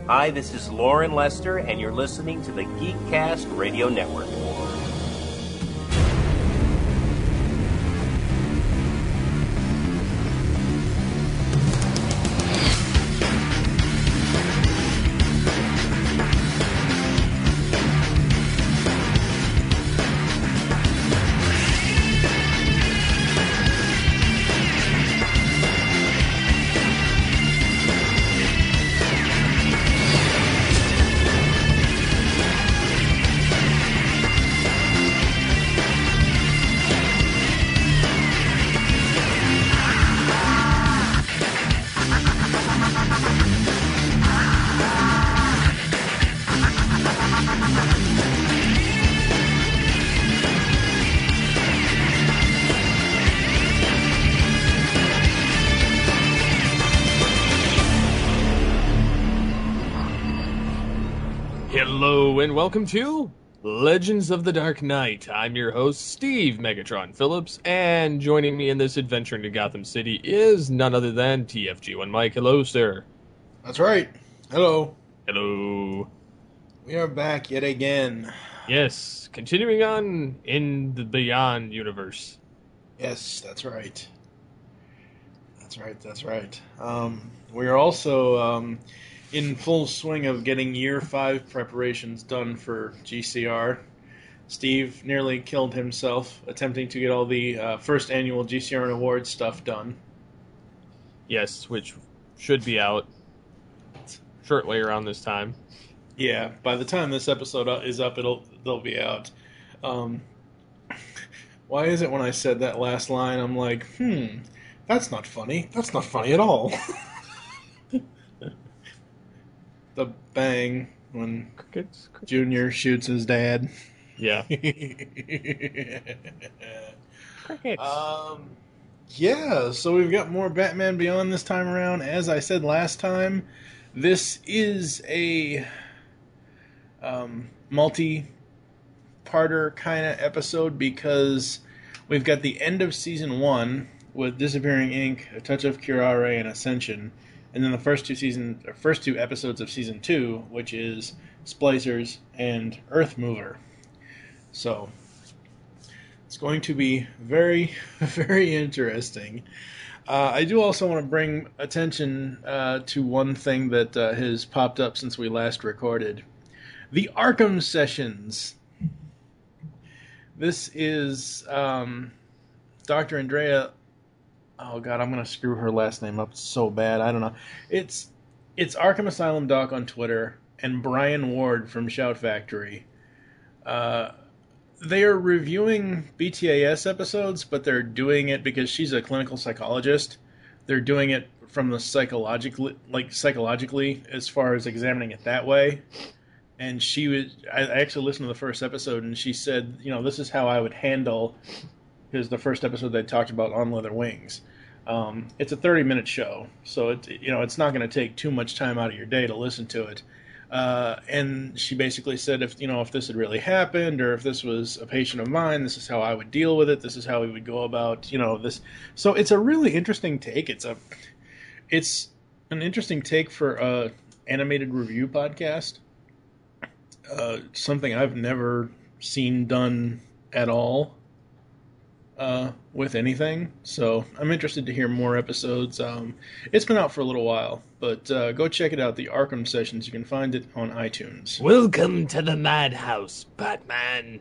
Hi, this is Lauren Lester, and you're listening to the Geekcast Radio Network. Hello and welcome to Legends of the Dark Knight. I'm your host, Steve Megatron Phillips, and joining me in this adventure into Gotham City is none other than TFG1 Mike. Hello, sir. That's right. Hello. Hello. We are back yet again. Yes, continuing on in the Beyond universe. Yes, that's right. That's right. We are also in full swing of getting Year 5 preparations done for GCR. Steve nearly killed himself attempting to get all the first annual GCR and Awards stuff done. Yes, which should be out shortly around this time. Yeah, by the time this episode is up, they'll be out. Why is it when I said that last line, I'm like, that's not funny. That's not funny at all. The bang when Crickets. Junior shoots his dad. Yeah. Crickets. Yeah, so we've got more Batman Beyond this time around. As I said last time, this is a multi-parter kind of episode because we've got the end of Season 1 with Disappearing Ink, A Touch of Curare, and Ascension, and then the first two episodes of Season 2, which is Splicers and Earthmover. So it's going to be very, very interesting. I do also want to bring attention to one thing that has popped up since we last recorded. The Arkham Sessions. This is Dr. Andrea... Oh, God, I'm going to screw her last name up so bad. I don't know. It's Arkham Asylum Doc on Twitter and Brian Ward from Shout Factory. They are reviewing BTAS episodes, but they're doing it because she's a clinical psychologist. They're doing it from the psychologically, as far as examining it that way. And I actually listened to the first episode, and she said, this is how I would handle, because the first episode they talked about On Leather Wings. It's a 30-minute show, so it's not going to take too much time out of your day to listen to it. And she basically said, if this had really happened, or if this was a patient of mine, this is how I would deal with it. This is how we would go about, this. So it's a really interesting take. It's an interesting take for a animated review podcast. Something I've never seen done at all with anything. So I'm interested to hear more episodes. It's been out for a little while, but go check it out, the Arkham Sessions. You can find it on iTunes. Welcome to the madhouse, Batman.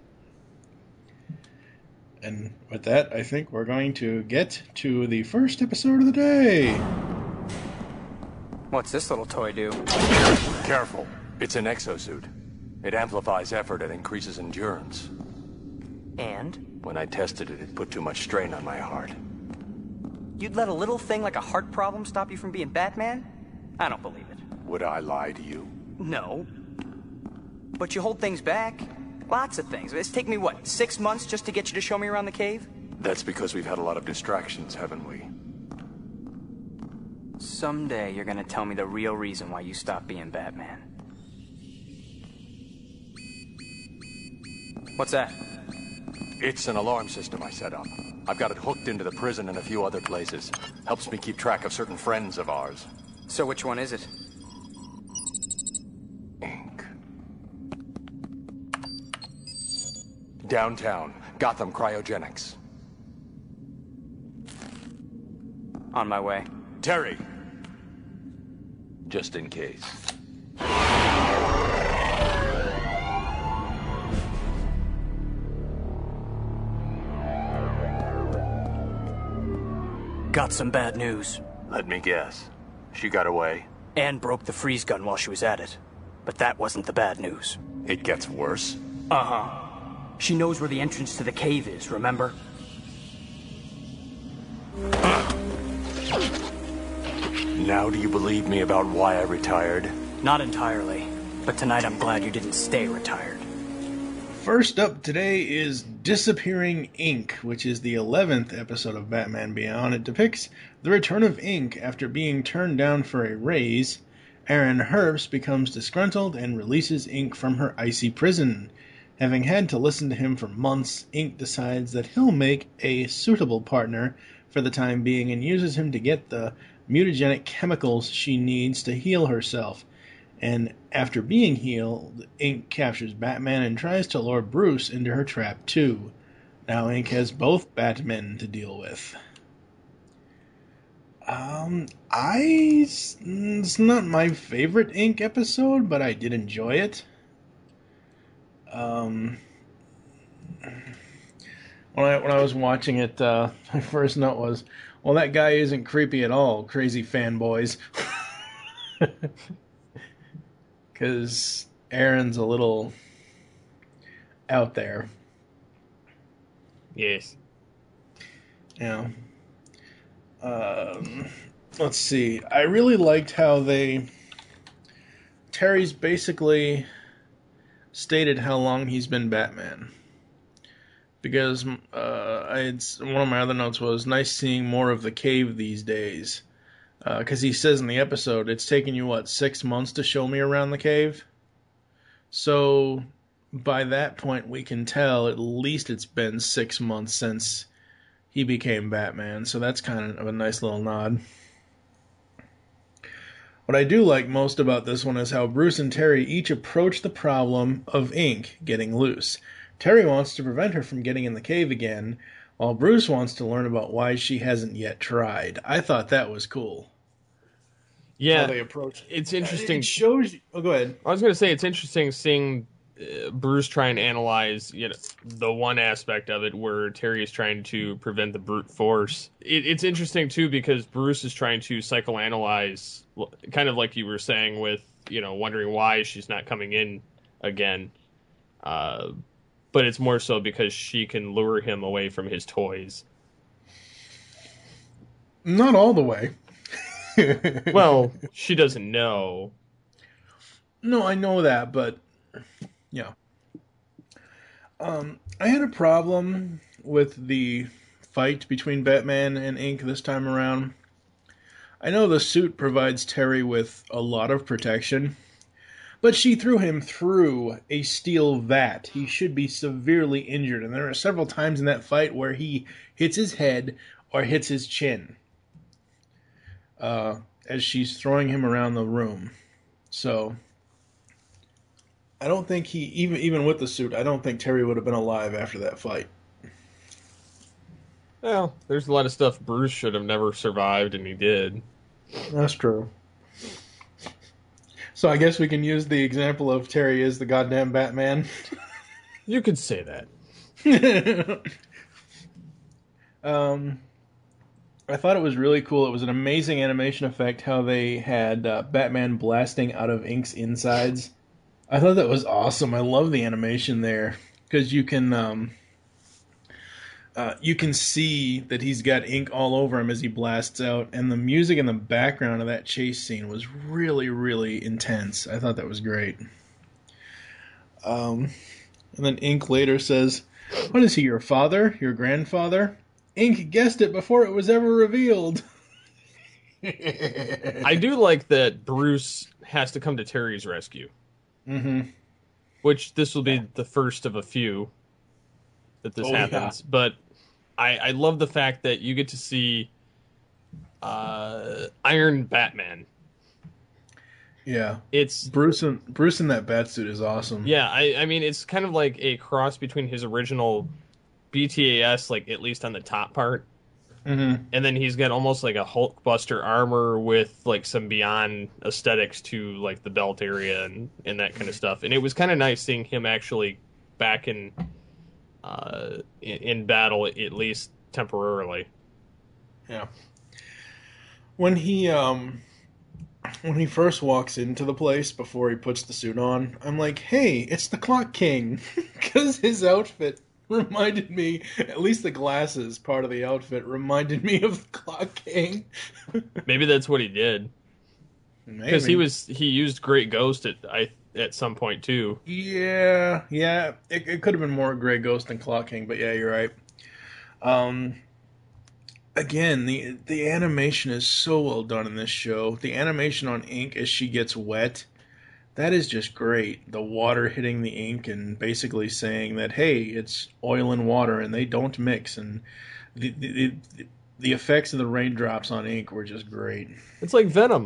And with that, I think we're going to get to the first episode of the day. What's this little toy do? Careful. It's an exosuit. It amplifies effort and increases endurance. And? When I tested it, it put too much strain on my heart. You'd let a little thing like a heart problem stop you from being Batman? I don't believe it. Would I lie to you? No. But you hold things back. Lots of things. It's taken me, 6 months just to get you to show me around the cave? That's because we've had a lot of distractions, haven't we? Someday you're gonna tell me the real reason why you stopped being Batman. What's that? It's an alarm system I set up. I've got it hooked into the prison and a few other places. Helps me keep track of certain friends of ours. So which one is it? Downtown, Gotham Cryogenics. On my way. Terry! Just in case. Got some bad news. Let me guess. She got away? Anne broke the freeze gun while she was at it. But that wasn't the bad news. It gets worse? Uh-huh. She knows where the entrance to the cave is, remember? Now do you believe me about why I retired? Not entirely. But tonight I'm glad you didn't stay retired. First up today is Disappearing Ink, which is the 11th episode of Batman Beyond. It depicts the return of Ink after being turned down for a raise. Aaron Herbst becomes disgruntled and releases Ink from her icy prison. Having had to listen to him for months, Ink decides that he'll make a suitable partner for the time being and uses him to get the mutagenic chemicals she needs to heal herself. And after being healed, Ink captures Batman and tries to lure Bruce into her trap too. Now Ink has both Batmen to deal with. It's not my favorite Ink episode, but I did enjoy it. When I was watching it, my first note was, well, that guy isn't creepy at all, crazy fanboys. Because Aaron's a little out there. Yes. Yeah. Let's see. I really liked how Terry's basically stated how long he's been Batman. Because one of my other notes was, nice seeing more of the cave these days. Because he says in the episode, it's taken you, 6 months to show me around the cave? So, by that point, we can tell at least it's been 6 months since he became Batman. So that's kind of a nice little nod. What I do like most about this one is how Bruce and Terry each approach the problem of Ink getting loose. Terry wants to prevent her from getting in the cave again, while Bruce wants to learn about why she hasn't yet tried. I thought that was cool. Yeah, How they approach it. It's interesting. It shows you... Oh, go ahead. I was going to say it's interesting seeing Bruce try and analyze, the one aspect of it where Terry is trying to prevent the brute force. It's interesting too because Bruce is trying to psychoanalyze, kind of like you were saying with, wondering why she's not coming in again. But it's more so because she can lure him away from his toys. Not all the way. Well, she doesn't know. No, I know that, but yeah. I had a problem with the fight between Batman and Ink this time around. I know the suit provides Terry with a lot of protection, but she threw him through a steel vat. He should be severely injured, and there are several times in that fight where he hits his head or hits his chin. As she's throwing him around the room. So, I don't think he, even with the suit, I don't think Terry would have been alive after that fight. Well, there's a lot of stuff Bruce should have never survived, and he did. That's true. So I guess we can use the example of Terry as the goddamn Batman. You could say that. I thought it was really cool. It was an amazing animation effect how they had Batman blasting out of Ink's insides. I thought that was awesome. I love the animation there because you can see that he's got ink all over him as he blasts out, and the music in the background of that chase scene was really, really intense. I thought that was great. And then Ink later says, "What is he, your father? Your grandfather?" Ink guessed it before it was ever revealed. I do like that Bruce has to come to Terry's rescue. Mm-hmm. Which this will be the first of a few that this happens. Yeah. But I love the fact that you get to see Iron Batman. Yeah. It's Bruce in that bat suit is awesome. yeah, I mean it's kind of like a cross between his original BTAS, like at least on the top part, Mm-hmm. and then he's got almost like a Hulkbuster armor with like some Beyond aesthetics to like the belt area and that kind of stuff. And it was kind of nice seeing him actually back in battle, at least temporarily. Yeah. When he first walks into the place before he puts the suit on, I'm like, hey, it's the Clock King. Because his outfit reminded me, at least the glasses part of the outfit reminded me of the Clock King. Maybe that's what he did. Because he used Great Ghost at some point too. Yeah. It could have been more Grey Ghost than Clock King, but yeah, you're right. Again, the animation is so well done in this show. The animation on ink as she gets wet, that is just great. The water hitting the ink and basically saying that, hey, it's oil and water and they don't mix. And the effects of the raindrops on ink were just great. It's like Venom.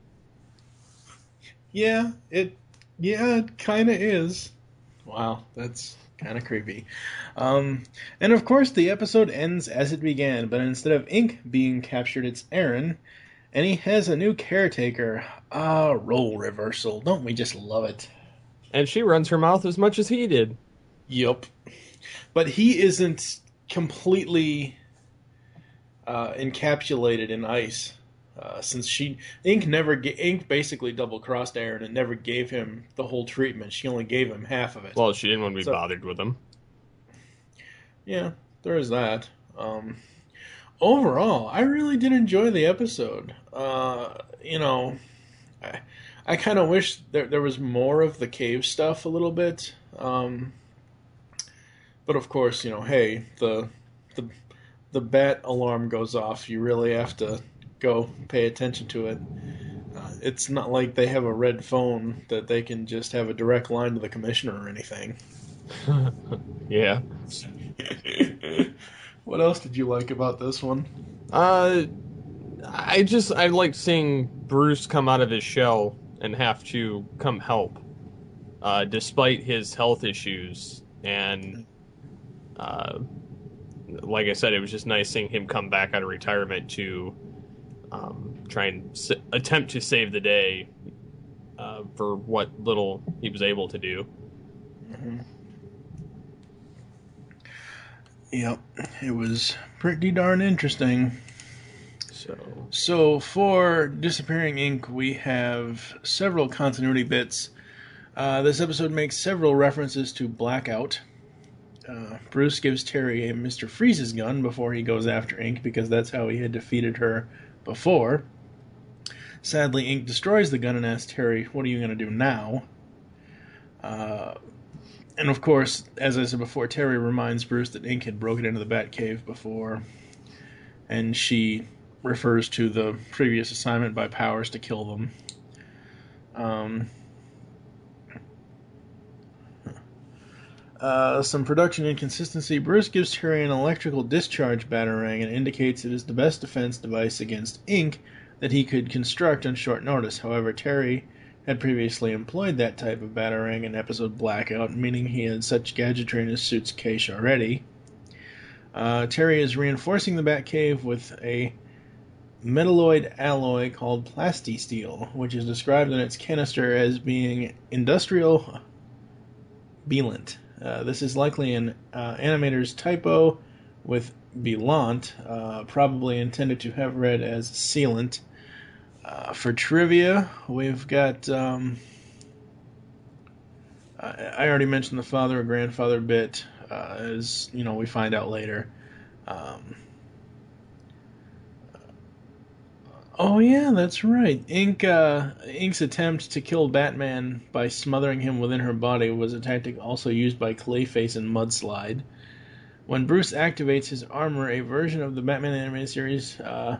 Yeah, it kind of is. Wow, that's kind of creepy. And of course, the episode ends as it began, but instead of Ink being captured, it's Aaron, and he has a new caretaker. Ah, role reversal. Don't we just love it? And she runs her mouth as much as he did. Yup. But he isn't completely encapsulated in ice. Since Ink basically double-crossed Aaron and never gave him the whole treatment. She only gave him half of it. Well, she didn't want to be bothered with him. Yeah, there is that. Overall, I really did enjoy the episode. I kind of wish there was more of the cave stuff a little bit. But of course, hey, the bat alarm goes off. You really have to go pay attention to it. It's not like they have a red phone that they can just have a direct line to the commissioner or anything. Yeah. What else did you like about this one? I liked seeing Bruce come out of his shell and have to come help, despite his health issues. And like I said, it was just nice seeing him come back out of retirement to try and attempt to save the day for what little he was able to do. Mm-hmm. Yep, it was pretty darn interesting. So for Disappearing Ink, we have several continuity bits. This episode makes several references to Blackout. Bruce gives Terry a Mr. Freeze's gun before he goes after Ink, because that's how he had defeated her before. Sadly, Ink destroys the gun and asks Terry, what are you going to do now? And of course, as I said before, Terry reminds Bruce that Ink had broken into the Batcave before, and she refers to the previous assignment by Powers to kill them. Some production inconsistency. Bruce gives Terry an electrical discharge batarang and indicates it is the best defense device against Ink that he could construct on short notice. However, Terry had previously employed that type of batarang in episode Blackout, meaning he had such gadgetry in his suit's case already. Terry is reinforcing the Batcave with a metalloid alloy called Plastisteel, which is described in its canister as being industrial Beelant. This is likely an animator's typo with Beelant, probably intended to have read as sealant. For trivia, we've got... I already mentioned the father or grandfather bit, as we find out later. Oh yeah, that's right. Ink's attempt to kill Batman by smothering him within her body was a tactic also used by Clayface in Mudslide. When Bruce activates his armor, a version of the Batman animated series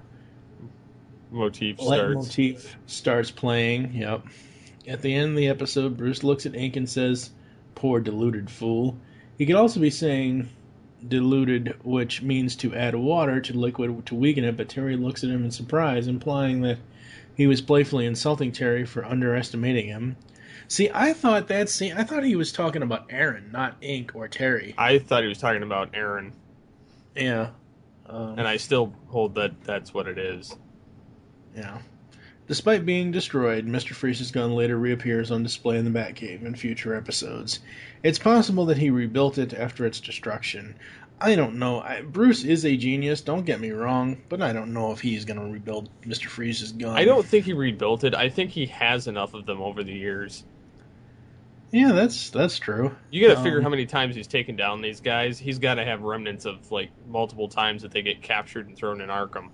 motif starts playing. Yep. At the end of the episode, Bruce looks at Ink and says, "Poor deluded fool." He could also be saying diluted, which means to add water to liquid to weaken it, but Terry looks at him in surprise, implying that He was playfully insulting Terry for underestimating him. See, I thought he was talking about Aaron, not Ink or Terry. I thought he was talking about Aaron. Yeah. And I still hold that that's what it is. Yeah. Despite being destroyed, Mr. Freeze's gun later reappears on display in the Batcave in future episodes. It's possible that he rebuilt it after its destruction. I don't know. Bruce is a genius, don't get me wrong, but I don't know if he's going to rebuild Mr. Freeze's gun. I don't think he rebuilt it. I think he has enough of them over the years. Yeah, that's true. You got to figure how many times he's taken down these guys. He's got to have remnants of like multiple times that they get captured and thrown in Arkham.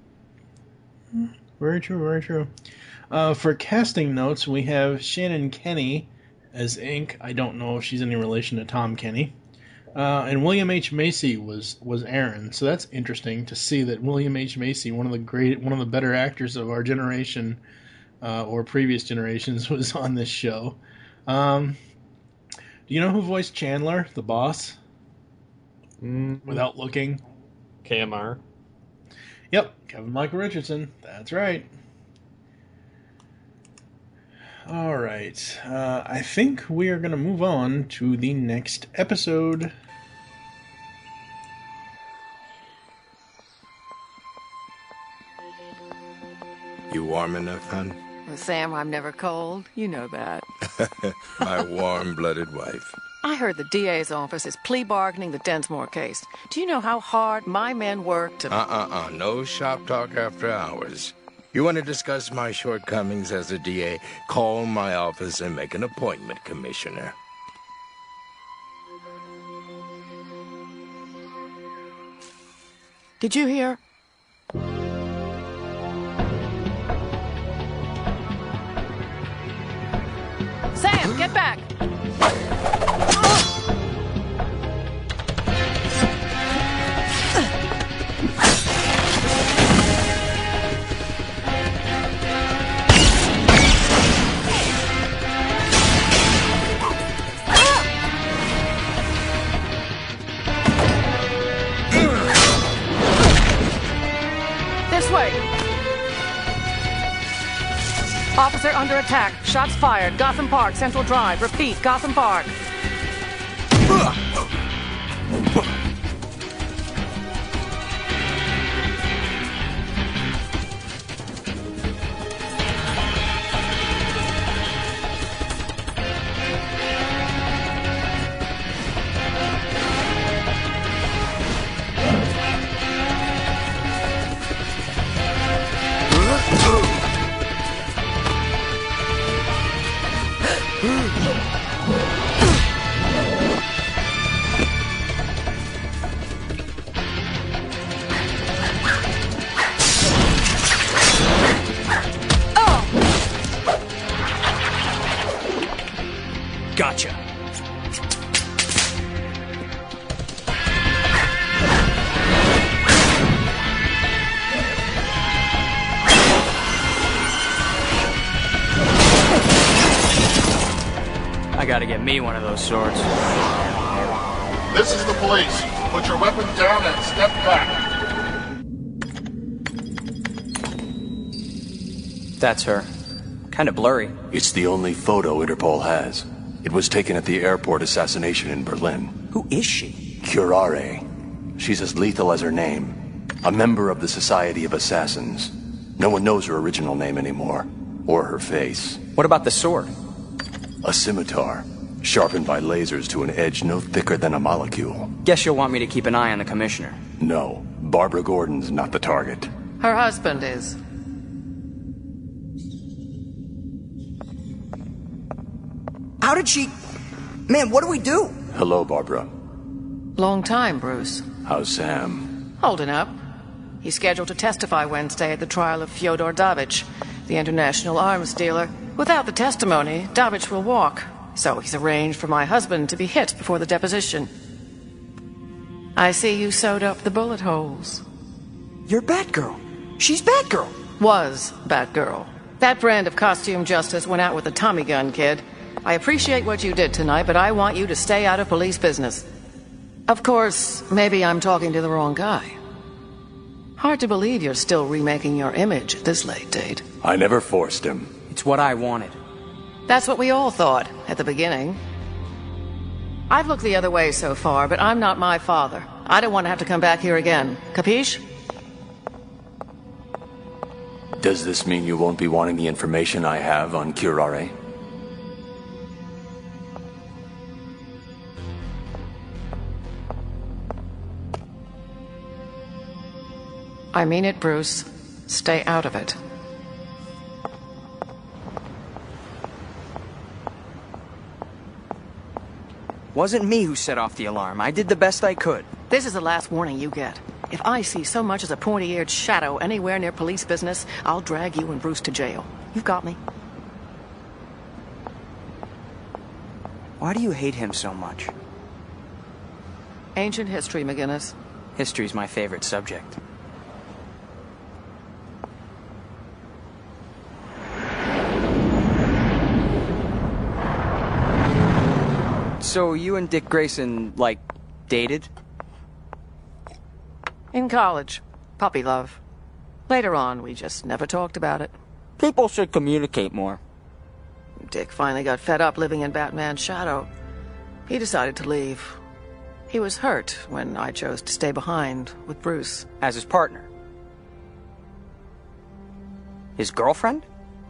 Very true, very true. For casting notes, we have Shannon Kenny as Ink. I don't know if she's any relation to Tom Kenny. And William H. Macy was Aaron. So that's interesting to see that William H. Macy, one of the better actors of our generation or previous generations, was on this show. Do you know who voiced Chandler, the boss? Without looking. KMR. Yep, Kevin Michael Richardson. That's right. All right. I think we are going to move on to the next episode. You warm enough, hon? Well, Sam, I'm never cold. You know that. My warm-blooded wife. I heard the DA's office is plea bargaining the Densmore case. Do you know how hard my men work to... No shop talk after hours. You want to discuss my shortcomings as a DA? Call my office and make an appointment, Commissioner. Did you hear? Sam, get back! This way! Officer under attack. Shots fired. Gotham Park, Central Drive. Repeat, Gotham Park. Gotcha. I gotta get me one of those swords. This is the police. Put your weapon down and step back. That's her. Kinda blurry. It's the only photo Interpol has. It was taken at the airport assassination in Berlin. Who is she? Curare. She's as lethal as her name. A member of the Society of Assassins. No one knows her original name anymore. Or her face. What about the sword? A scimitar. Sharpened by lasers to an edge no thicker than a molecule. Guess you'll want me to keep an eye on the commissioner. No. Barbara Gordon's not the target. Her husband is. How did she... Man, what do we do? Hello, Barbara. Long time, Bruce. How's Sam? Holding up. He's scheduled to testify Wednesday at the trial of Fyodor Davich, the international arms dealer. Without the testimony, Davich will walk. So he's arranged for my husband to be hit before the deposition. I see you sewed up the bullet holes. You're Batgirl. She's Batgirl. Was Batgirl. That brand of costume justice went out with the Tommy gun, kid. I appreciate what you did tonight, but I want you to stay out of police business. Of course, maybe I'm talking to the wrong guy. Hard to believe you're still remaking your image at this late date. I never forced him. It's what I wanted. That's what we all thought at the beginning. I've looked the other way so far, but I'm not my father. I don't want to have to come back here again. Capiche? Does this mean you won't be wanting the information I have on Curare? I mean it, Bruce. Stay out of it. Wasn't me who set off the alarm. I did the best I could. This is the last warning you get. If I see so much as a pointy-eared shadow anywhere near police business, I'll drag you and Bruce to jail. You've got me. Why do you hate him so much? Ancient history, McGinnis. History's my favorite subject. So you and Dick Grayson, like, dated? In college. Puppy love. Later on, we just never talked about it. People should communicate more. Dick finally got fed up living in Batman's shadow. He decided to leave. He was hurt when I chose to stay behind with Bruce. As his partner? His girlfriend?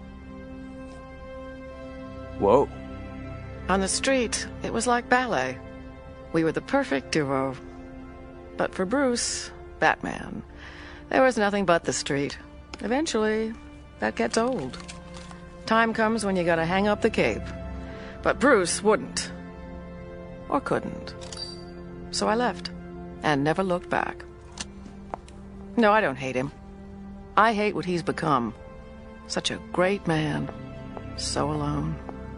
Whoa. On the street, it was like ballet. We were the perfect duo. But for Bruce, Batman, there was nothing but the street. Eventually, that gets old. Time comes when you gotta hang up the cape. But Bruce wouldn't. Or couldn't. So I left, and never looked back. No, I don't hate him. I hate what he's become. Such a great man. So alone.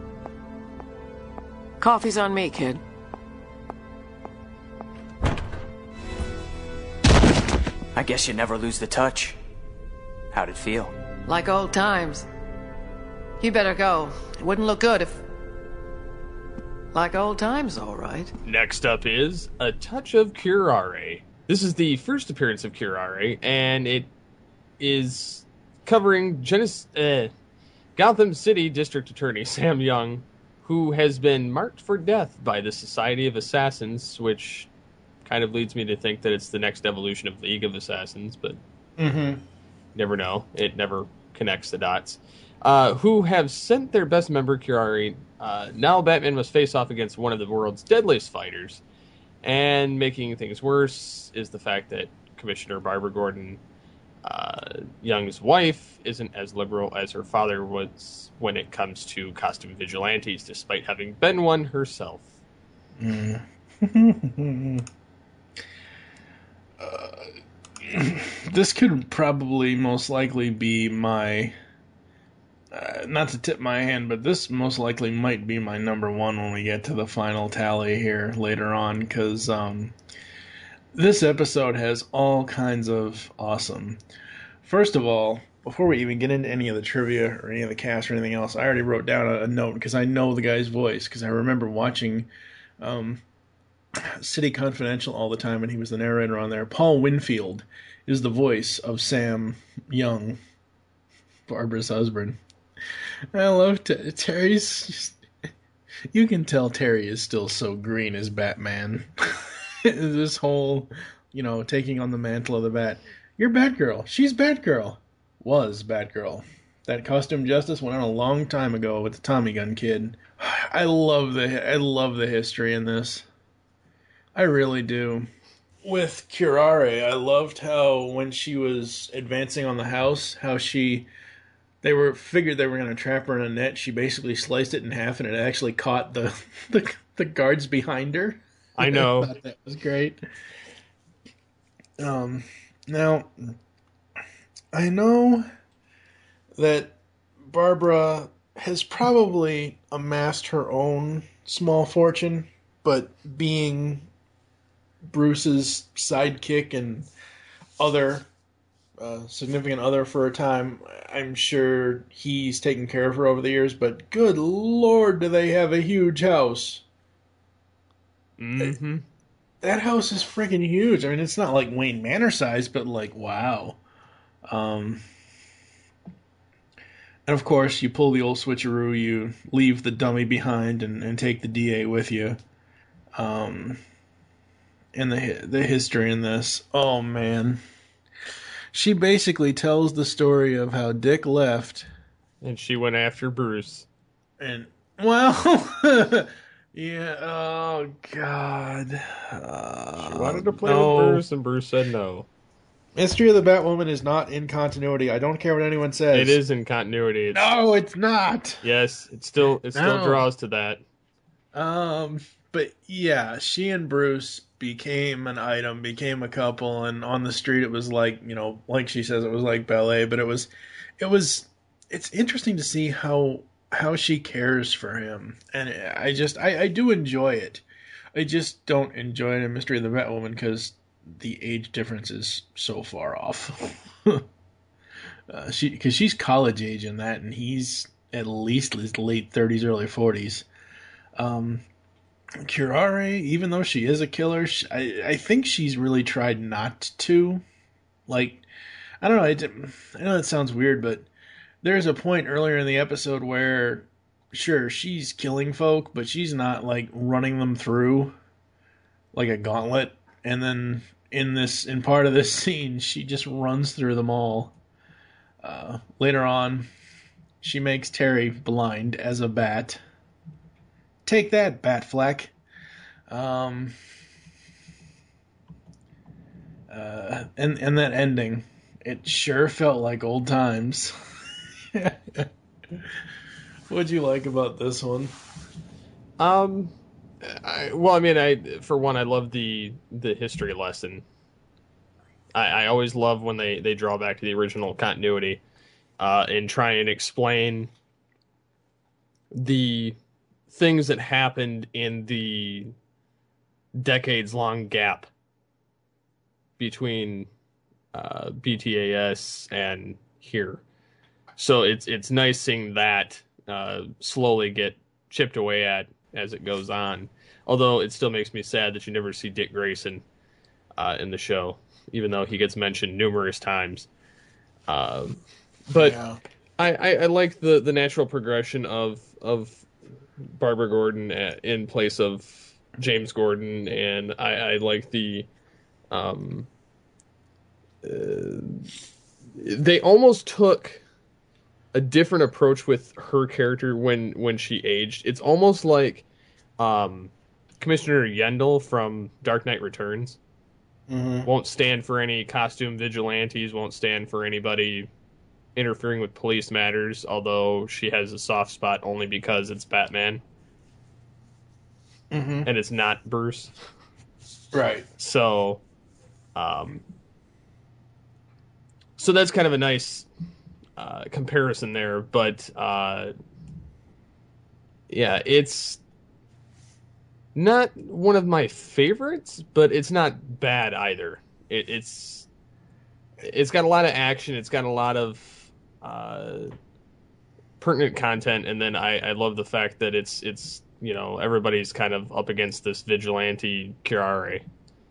Coffee's on me, kid. I guess you never lose the touch. How'd it feel? Like old times. You better go. It wouldn't look good if... Like old times, all right. Next up is A Touch of Curare. This is the first appearance of Curare, and it is covering Gotham City District Attorney Sam Young, who has been marked for death by the Society of Assassins, which kind of leads me to think that it's the next evolution of League of Assassins, but never know. It never connects the dots. Who have sent their best member, Curare. Now Batman must face off against one of the world's deadliest fighters. And making things worse is the fact that Commissioner Barbara Gordon, Young's wife, isn't as liberal as her father was when it comes to costume vigilantes, despite having been one herself. This could probably most likely be my... not to tip my hand, but this most likely might be my number one when we get to the final tally here later on, because this episode has all kinds of awesome. First of all, before we even get into any of the trivia or any of the cast or anything else, I already wrote down a note because I know the guy's voice, because I remember watching City Confidential all the time when he was the narrator on there. Paul Winfield is the voice of Sam Young, Barbara's husband. I love Terry's. You can tell Terry is still so green as Batman. This whole, taking on the mantle of the Bat. You're Batgirl. She's Batgirl. Was Batgirl. That costume justice went on a long time ago with the Tommy Gun Kid. I love the history in this. I really do. With Curare, I loved how when she was advancing on the house, how figured they were going to trap her in a net. She basically sliced it in half, and it actually caught the guards behind her. I know. I thought that was great. Now, I know that Barbara has probably amassed her own small fortune, but being Bruce's sidekick and other significant other for a time, I'm sure he's taken care of her over the years, but good lord, do they have a huge house. that house is freaking huge. I mean, it's not like Wayne Manor size, but like, wow. And of course, you pull the old switcheroo, you leave the dummy behind and take the DA with you. And the history in this, oh man. She basically tells the story of how Dick left. And she went after Bruce. And, well, yeah, oh God. She wanted to play with Bruce, and Bruce said no. Mystery of the Batwoman is not in continuity. I don't care what anyone says. It is in continuity. No, it's not. Yes, it still draws to that. But yeah, she and Bruce became an item, became a couple, and on the street it was like, you know, like she says, it was like ballet, but it's interesting to see how she cares for him. And I do enjoy it. I just don't enjoy it in Mystery of the Batwoman because the age difference is so far off. Because she's college age in that, and he's at least his late 30s, early 40s. Curare, even though she is a killer, I think she's really tried not to. Like, I don't know, I know that sounds weird, but there's a point earlier in the episode where, sure, she's killing folk, but she's not, like, running them through like a gauntlet. And then in part of this scene, she just runs through them all. Later on, she makes Terry blind as a bat. Take that, Batfleck. And that ending, it sure felt like old times. What'd you like about this one? I love the history lesson. I always love when they draw back to the original continuity and try and explain the things that happened in the decades-long gap between BTAS and here. So it's nice seeing that slowly get chipped away at as it goes on. Although it still makes me sad that you never see Dick Grayson in the show, even though he gets mentioned numerous times. But yeah. I like the natural progression of Barbara Gordon in place of James Gordon, and I like the they almost took a different approach with her character when she aged. It's almost like Commissioner Yendel from Dark Knight Returns. Mm-hmm. Won't stand for any costume vigilantes, won't stand for anybody interfering with police matters, although she has a soft spot only because it's Batman. Mm-hmm. And it's not Bruce. Right. So that's kind of a nice comparison there, but yeah, it's not one of my favorites, but it's not bad either. It's got a lot of action, it's got a lot of pertinent content, and then I love the fact that it's you know, everybody's kind of up against this vigilante Curare.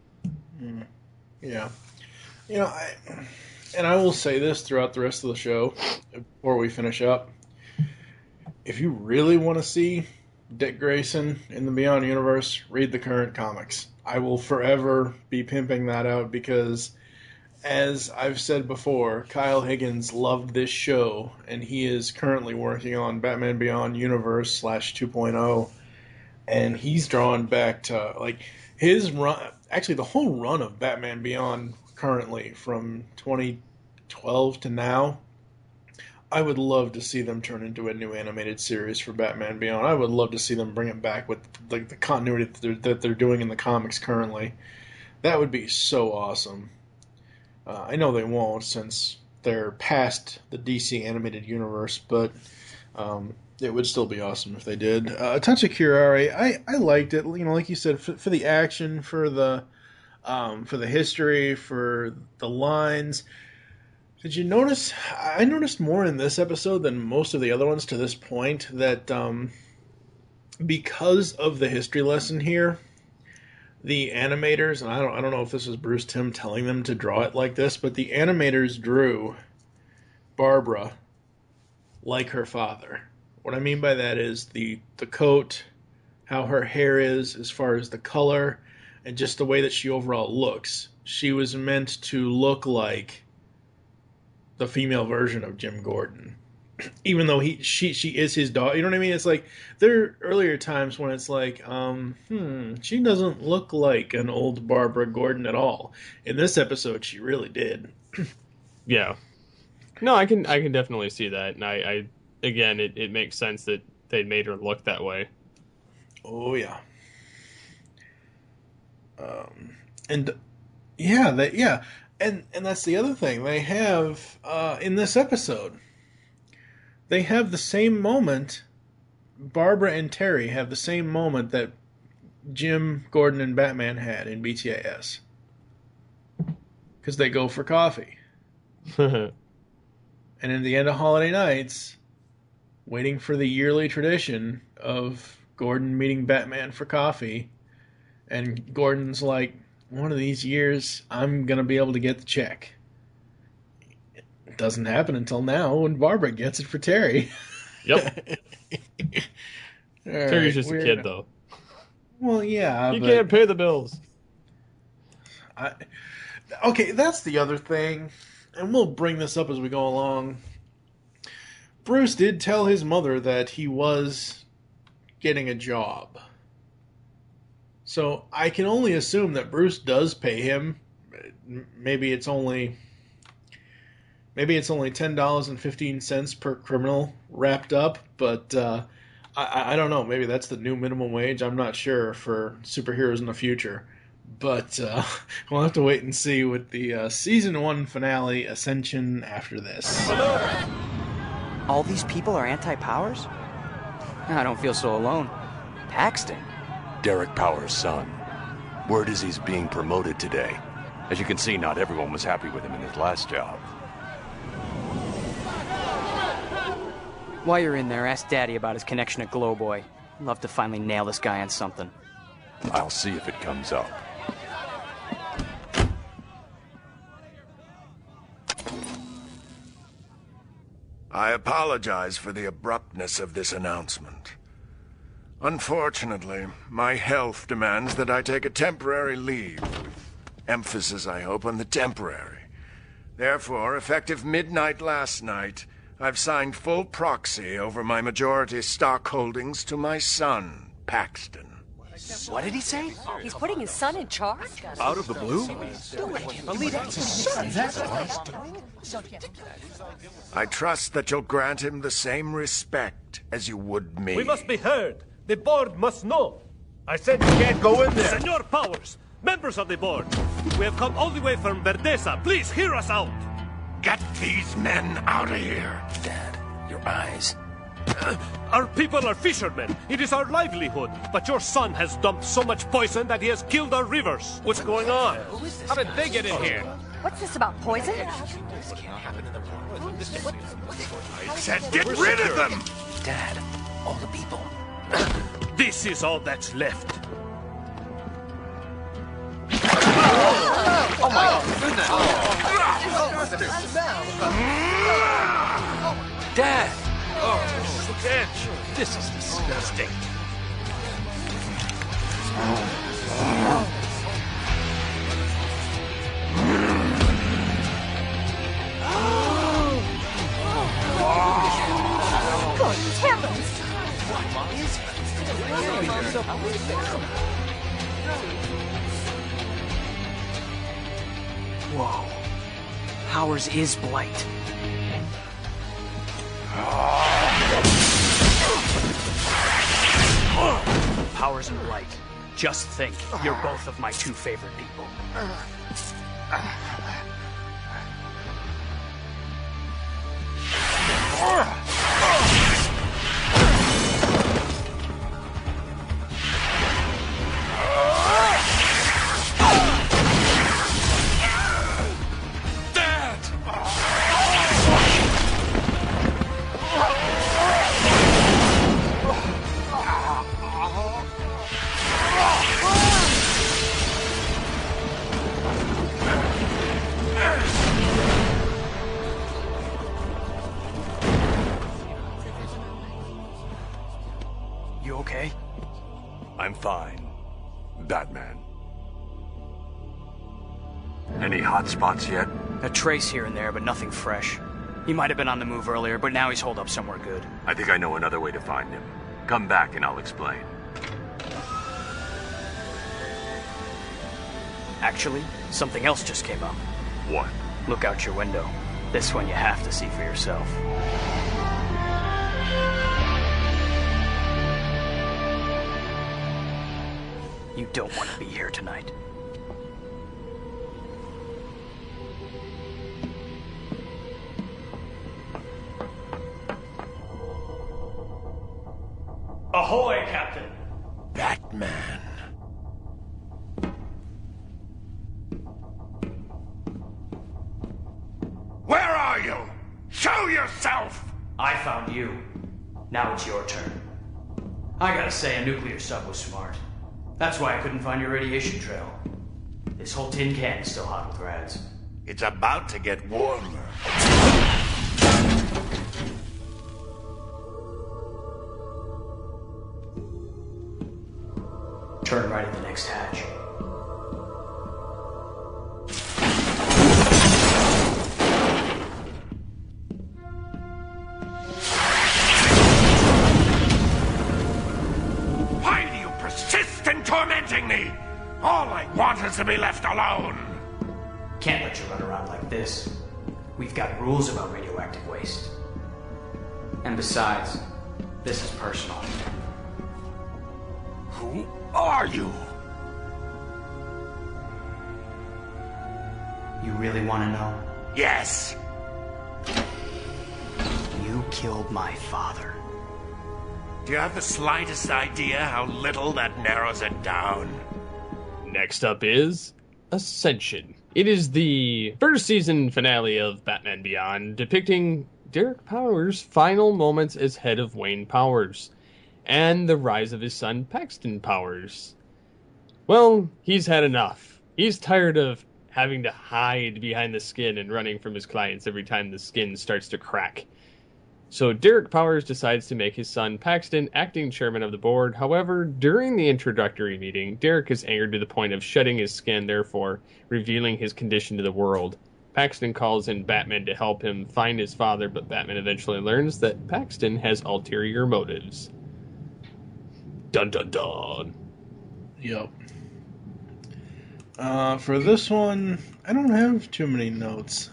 Yeah. You know, I will say this throughout the rest of the show before we finish up. If you really want to see Dick Grayson in the Beyond universe, read the current comics. I will forever be pimping that out because, as I've said before, Kyle Higgins loved this show, and he is currently working on Batman Beyond Universe /2.0, and he's drawn back to, like, his run, actually the whole run of Batman Beyond currently from 2012 to now. I would love to see them turn into a new animated series for Batman Beyond. I would love to see them bring it back with like the continuity that they're doing in the comics currently. That would be so awesome. I know they won't since they're past the DC animated universe, but it would still be awesome if they did. A touch of Curare, I liked it. You know, like you said, for the action, for the history, for the lines. Did you notice? I noticed more in this episode than most of the other ones to this point that because of the history lesson here, the animators, and I don't know if this was Bruce Timm telling them to draw it like this, but the animators drew Barbara like her father. What I mean by that is the coat, how her hair is as far as the color, and just the way that she overall looks. She was meant to look like the female version of Jim Gordon. Even though she is his daughter. You know what I mean? It's like, there are earlier times when it's like, she doesn't look like an old Barbara Gordon at all. In this episode, she really did. Yeah. No, I can definitely see that. And I again, it makes sense that they made her look that way. Oh, yeah. And that's the other thing. They have, in this episode, they have the same moment, Barbara and Terry have the same moment that Jim Gordon and Batman had in BTAS. Because they go for coffee. And in the end of Holiday Nights, waiting for the yearly tradition of Gordon meeting Batman for coffee, and Gordon's like, one of these years, I'm going to be able to get the check. It doesn't happen until now when Barbara gets it for Terry. Yep. Terry's just a kid, though. Well, yeah. You can't pay the bills. Okay, that's the other thing, and we'll bring this up as we go along. Bruce did tell his mother that he was getting a job. So I can only assume that Bruce does pay him. Maybe it's only $10.15 per criminal wrapped up, but I don't know. Maybe that's the new minimum wage. I'm not sure for superheroes in the future. But we'll have to wait and see with the Season 1 finale, Ascension, after this. All these people are anti-Powers? I don't feel so alone. Paxton. Derek Powers' son. Word is he's being promoted today. As you can see, not everyone was happy with him in his last job. While you're in there, ask Daddy about his connection to Glowboy. Love to finally nail this guy on something. I'll see if it comes up. I apologize for the abruptness of this announcement. Unfortunately, my health demands that I take a temporary leave, with emphasis, I hope, on the temporary. Therefore, effective midnight last night, I've signed full proxy over my majority stock holdings to my son, Paxton. What did he say? He's putting his son in charge? Out of the blue? I trust that you'll grant him the same respect as you would me. We must be heard. The board must know. I said you can't go in there. Senor Powers, members of the board, we have come all the way from Verdesa. Please hear us out. Get these men out of here. Dad, your eyes. Our people are fishermen. It is our livelihood. But your son has dumped so much poison that he has killed our rivers. What's going on? How did they get in here? What's this about poison? I said get rid of them! Dad, all the people. This is all that's left. Oh my goodness! Dad! Oh, Edge, this is disgusting. Good heavens! Whoa. Powers is Blight. Powers and Blight. Just think, you're both of my two favorite people. You okay? I'm fine. Batman. Any hot spots yet? A trace here and there, but nothing fresh. He might have been on the move earlier, but now he's holed up somewhere good. I think I know another way to find him. Come back and I'll explain. Actually, something else just came up. What? Look out your window. This one you have to see for yourself. You don't want to be here tonight. Ahoy, Captain! Batman. Where are you? Show yourself! I found you. Now it's your turn. I gotta say, a nuclear sub was smart. That's why I couldn't find your radiation trail. This whole tin can is still hot with rads. It's about to get warmer. Turn right at the next hatch. Why do you persist in tormenting me? All I want is to be left alone. Can't let you run around like this. We've got rules about radioactive waste. And besides, this is personal. Who are you? You really want to know? Yes. You killed my father. Do you have the slightest idea how little that narrows it down? Next up is Ascension. It is the first season finale of Batman Beyond, depicting Derek Powers' final moments as head of Wayne Powers, and the rise of his son Paxton Powers. Well, he's had enough. He's tired of having to hide behind the skin and running from his clients every time the skin starts to crack. So Derek Powers decides to make his son Paxton acting chairman of the board. However, during the introductory meeting, Derek is angered to the point of shedding his skin, therefore revealing his condition to the world. Paxton calls in Batman to help him find his father, but Batman eventually learns that Paxton has ulterior motives. Dun dun dun. Yep. For this one, I don't have too many notes.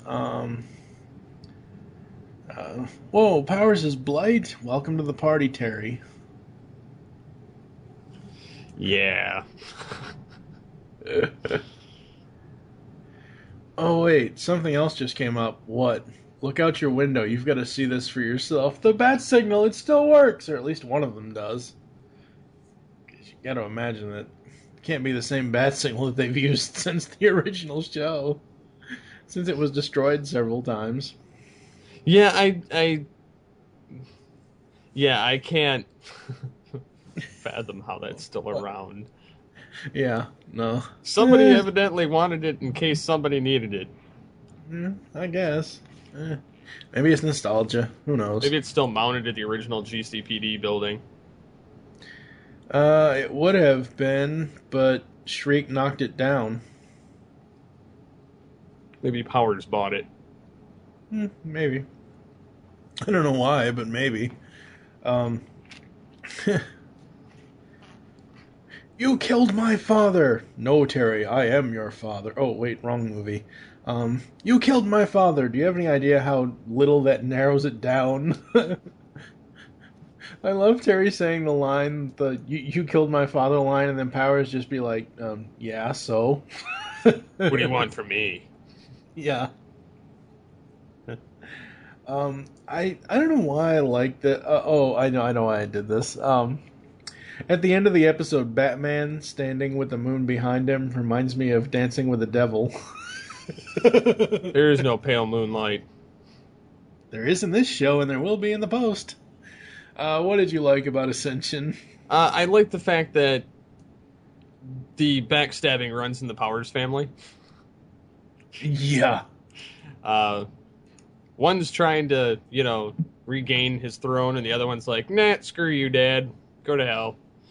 Whoa, Powers is Blight. Welcome to the party, Terry. Yeah. Oh, wait, something else just came up. What? Look out your window. You've got to see this for yourself. The bat signal, it still works, or at least one of them does. You got to imagine that it can't be the same bat signal that they've used since the original show, since it was destroyed several times. Yeah, I can't fathom how that's still around. Yeah, no. Somebody evidently wanted it in case somebody needed it. Yeah, I guess. Maybe it's nostalgia. Who knows? Maybe it's still mounted at the original GCPD building. It would have been, but Shriek knocked it down. Maybe Powers bought it. Maybe. I don't know why, but maybe. You killed my father! No, Terry, I am your father. Oh, wait, wrong movie. You killed my father. Do you have any idea how little that narrows it down? I love Terry saying the line, you killed my father line, and then Powers just be like, yeah, so? What do you want from me? Yeah. I don't know why I like that. I know why I did this. At the end of the episode, Batman standing with the moon behind him reminds me of Dancing with the Devil. There is no pale moonlight. There is in this show, and there will be in the post. What did you like about Ascension? I like the fact that the backstabbing runs in the Powers family. Yeah. One's trying to, regain his throne, and the other one's like, nah, screw you, Dad. Go to hell.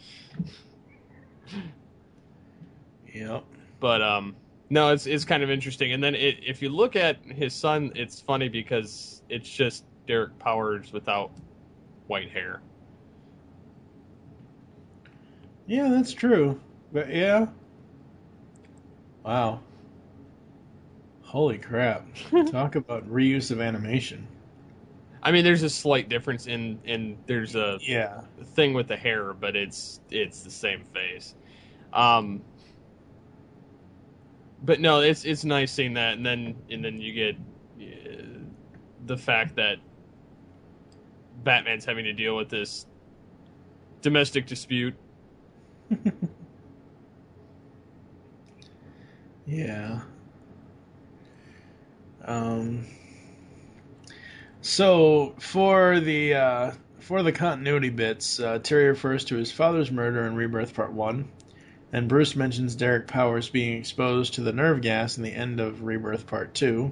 Yep. But no, it's kind of interesting. And then if you look at his son, it's funny because it's just Derek Powers without white hair. Yeah, that's true. But yeah. Wow. Holy crap. Talk about reuse of animation. I mean, there's a slight difference in there's a thing with the hair, but it's the same face. But no, it's nice seeing that, and then you get the fact that Batman's having to deal with this domestic dispute. Yeah. So for the continuity bits, Terry refers to his father's murder in Rebirth Part 1, and Bruce mentions Derek Powers being exposed to the nerve gas in the end of Rebirth Part 2.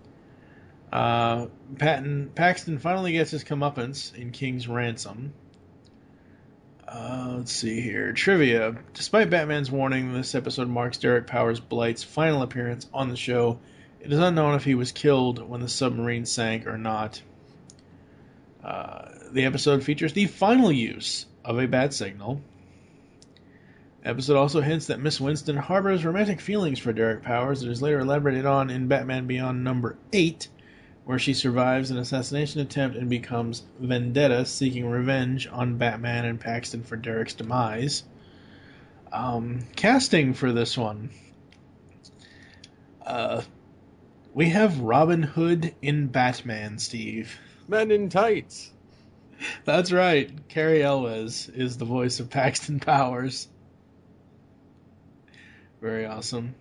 Paxton finally gets his comeuppance in King's Ransom. Let's see here. Trivia. Despite Batman's warning, this episode marks Derek Powers Blight's final appearance on the show. It is unknown if he was killed when the submarine sank or not. The episode features the final use of a bat signal. The episode also hints that Miss Winston harbors romantic feelings for Derek Powers. It is later elaborated on in Batman Beyond number 8, where she survives an assassination attempt and becomes Vendetta, seeking revenge on Batman and Paxton for Derek's demise. Casting for this one. We have Robin Hood in Batman, Steve. Men in tights. That's right. Cary Elwes is the voice of Paxton Powers. Very awesome.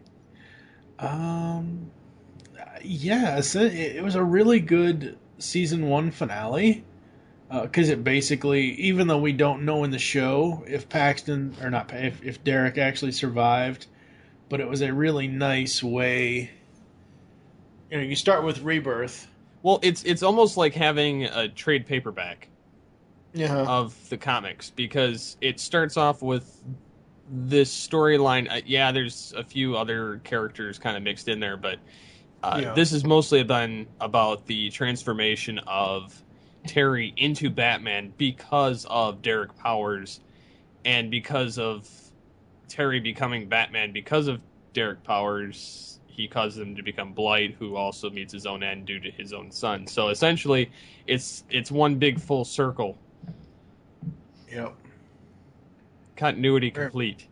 Yeah, it was a really good season 1 finale. Because it basically, even though we don't know in the show if Paxton, or not, if Derek actually survived, but it was a really nice way. You know, you start with Rebirth. Well, it's almost like having a trade paperback of the comics, because it starts off with this storyline. Yeah, there's a few other characters kind of mixed in there, but this is mostly been about the transformation of Terry into Batman because of Derek Powers, and because of Terry becoming Batman because of Derek Powers, he causes him to become Blight, who also meets his own end due to his own son. So essentially, it's one big full circle. Yep. Continuity complete.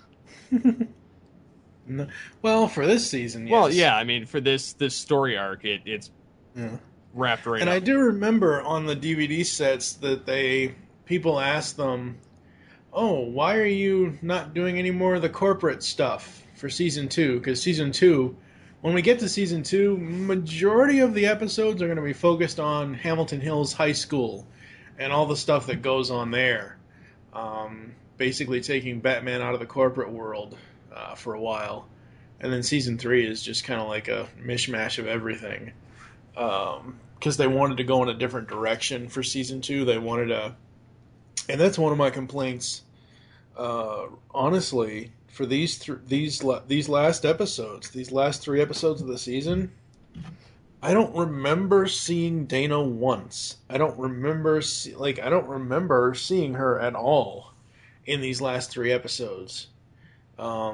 Well, for this season, yes. Well, yeah, I mean, for this story arc, it's wrapped right and up. I do remember on the DVD sets that people asked them, oh, why are you not doing any more of the corporate stuff for Season 2? Because Season 2, when we get to Season 2, majority of the episodes are going to be focused on Hamilton Hills High School and all the stuff that goes on there. Basically taking Batman out of the corporate world for a while. And then Season 3 is just kind of like a mishmash of everything. Because they wanted to go in a different direction for Season 2. They wanted to... And that's one of my complaints, honestly, for these last episodes, these last 3 episodes of the season. I don't remember seeing Dana once. I don't remember seeing her at all in these last 3 episodes. I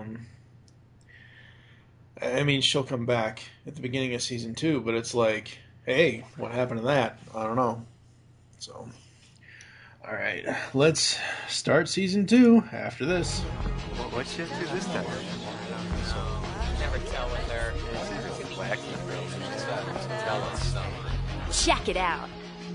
mean, she'll come back at the beginning of Season 2, but it's like, hey, what happened to that? I don't know. So, all right, let's start Season 2 after this. What's she up to this time? Never tell when they're wacky. tell us. Check it out.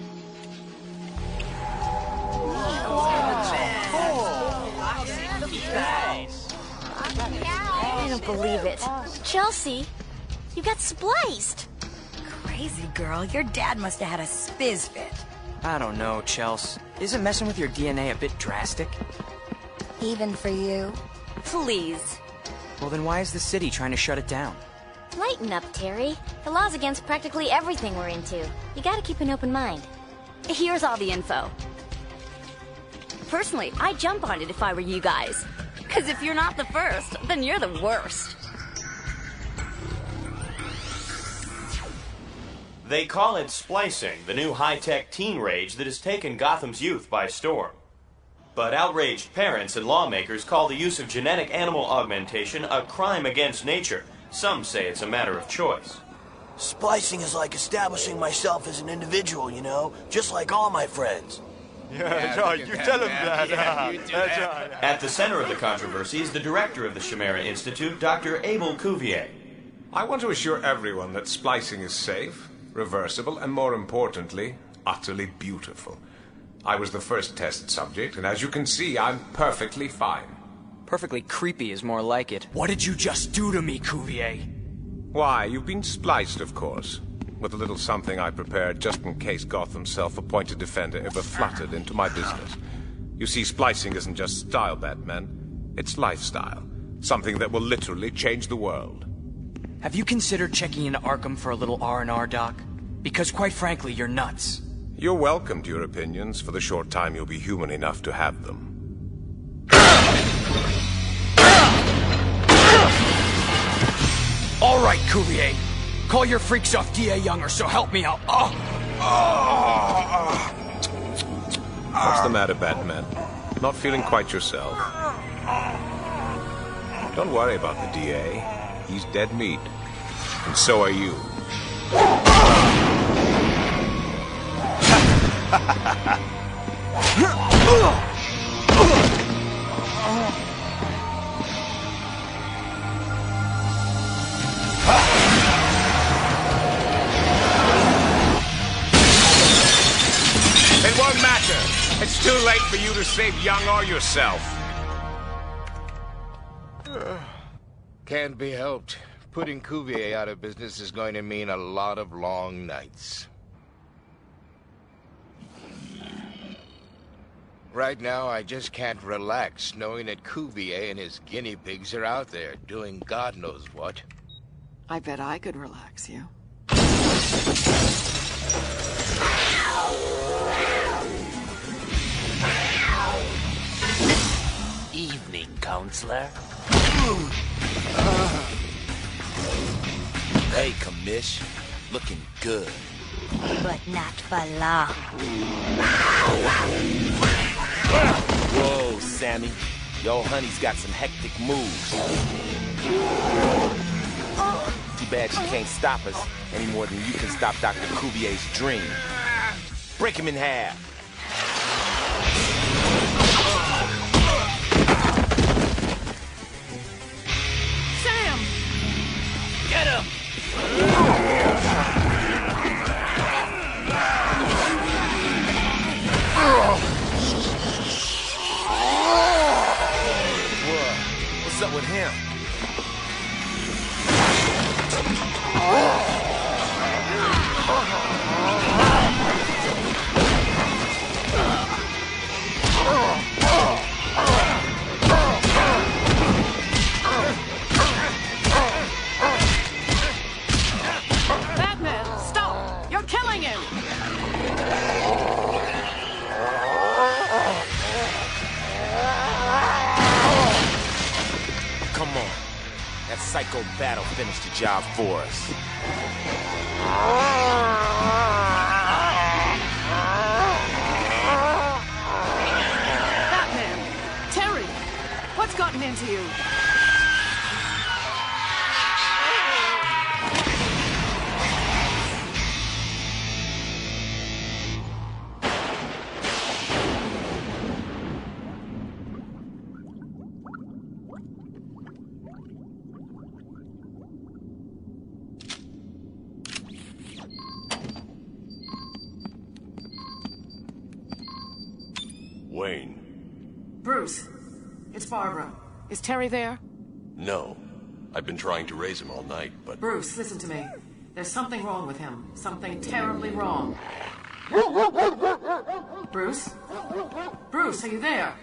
I don't believe it. Chelsea, you got spliced. Crazy girl, your dad must have had a spiz fit. I don't know, Chels. Isn't messing with your DNA a bit drastic? Even for you? Please. Well, then why is the city trying to shut it down? Lighten up, Terry. The law's against practically everything we're into. You gotta keep an open mind. Here's all the info. Personally, I'd jump on it if I were you guys. Because if you're not the first, then you're the worst. They call it splicing, the new high-tech teen rage that has taken Gotham's youth by storm. But outraged parents and lawmakers call the use of genetic animal augmentation a crime against nature. Some say it's a matter of choice. Splicing is like establishing myself as an individual, you know? Just like all my friends. Yeah, that's right. You tell him that. That's right. At the center of the controversy is the director of the Chimera Institute, Dr. Abel Cuvier. I want to assure everyone that splicing is safe, reversible, and more importantly, utterly beautiful. I was the first test subject, and as you can see, I'm perfectly fine. Perfectly creepy is more like it. What did you just do to me, Cuvier? Why, you've been spliced, of course. With a little something I prepared just in case Gotham's self-appointed defender ever fluttered into my business. You see, splicing isn't just style, Batman. It's lifestyle. Something that will literally change the world. Have you considered checking into Arkham for a little R&R, Doc? Because quite frankly, you're nuts. You're welcome to your opinions for the short time you'll be human enough to have them. All right, Cuvier. Call your freaks off D.A. Young, or so help me out. What's the matter, Batman? Not feeling quite yourself? Don't worry about the D.A. He's dead meat. And so are you. It won't matter. It's too late for you to save Young or yourself. Can't be helped. Putting Cuvier out of business is going to mean a lot of long nights. Right now, I just can't relax knowing that Cuvier and his guinea pigs are out there doing God knows what. I bet I could relax you. Evening, counselor. Hey, commish. Looking good. But not for long. Whoa, Sammy. Yo, honey's got some hectic moves. Too bad she can't stop us any more than you can stop Dr. Cuvier's dream. Break him in half. Sam! Get him! What's up with him? Batman, stop! You're killing him! Come on. That psycho battle finished the job for us. Batman! Terry! What's gotten into you? Wayne. Bruce, it's Barbara. Is Terry there? No. I've been trying to raise him all night, but... Bruce, listen to me. There's something wrong with him. Something terribly wrong. Bruce? Bruce, are you there?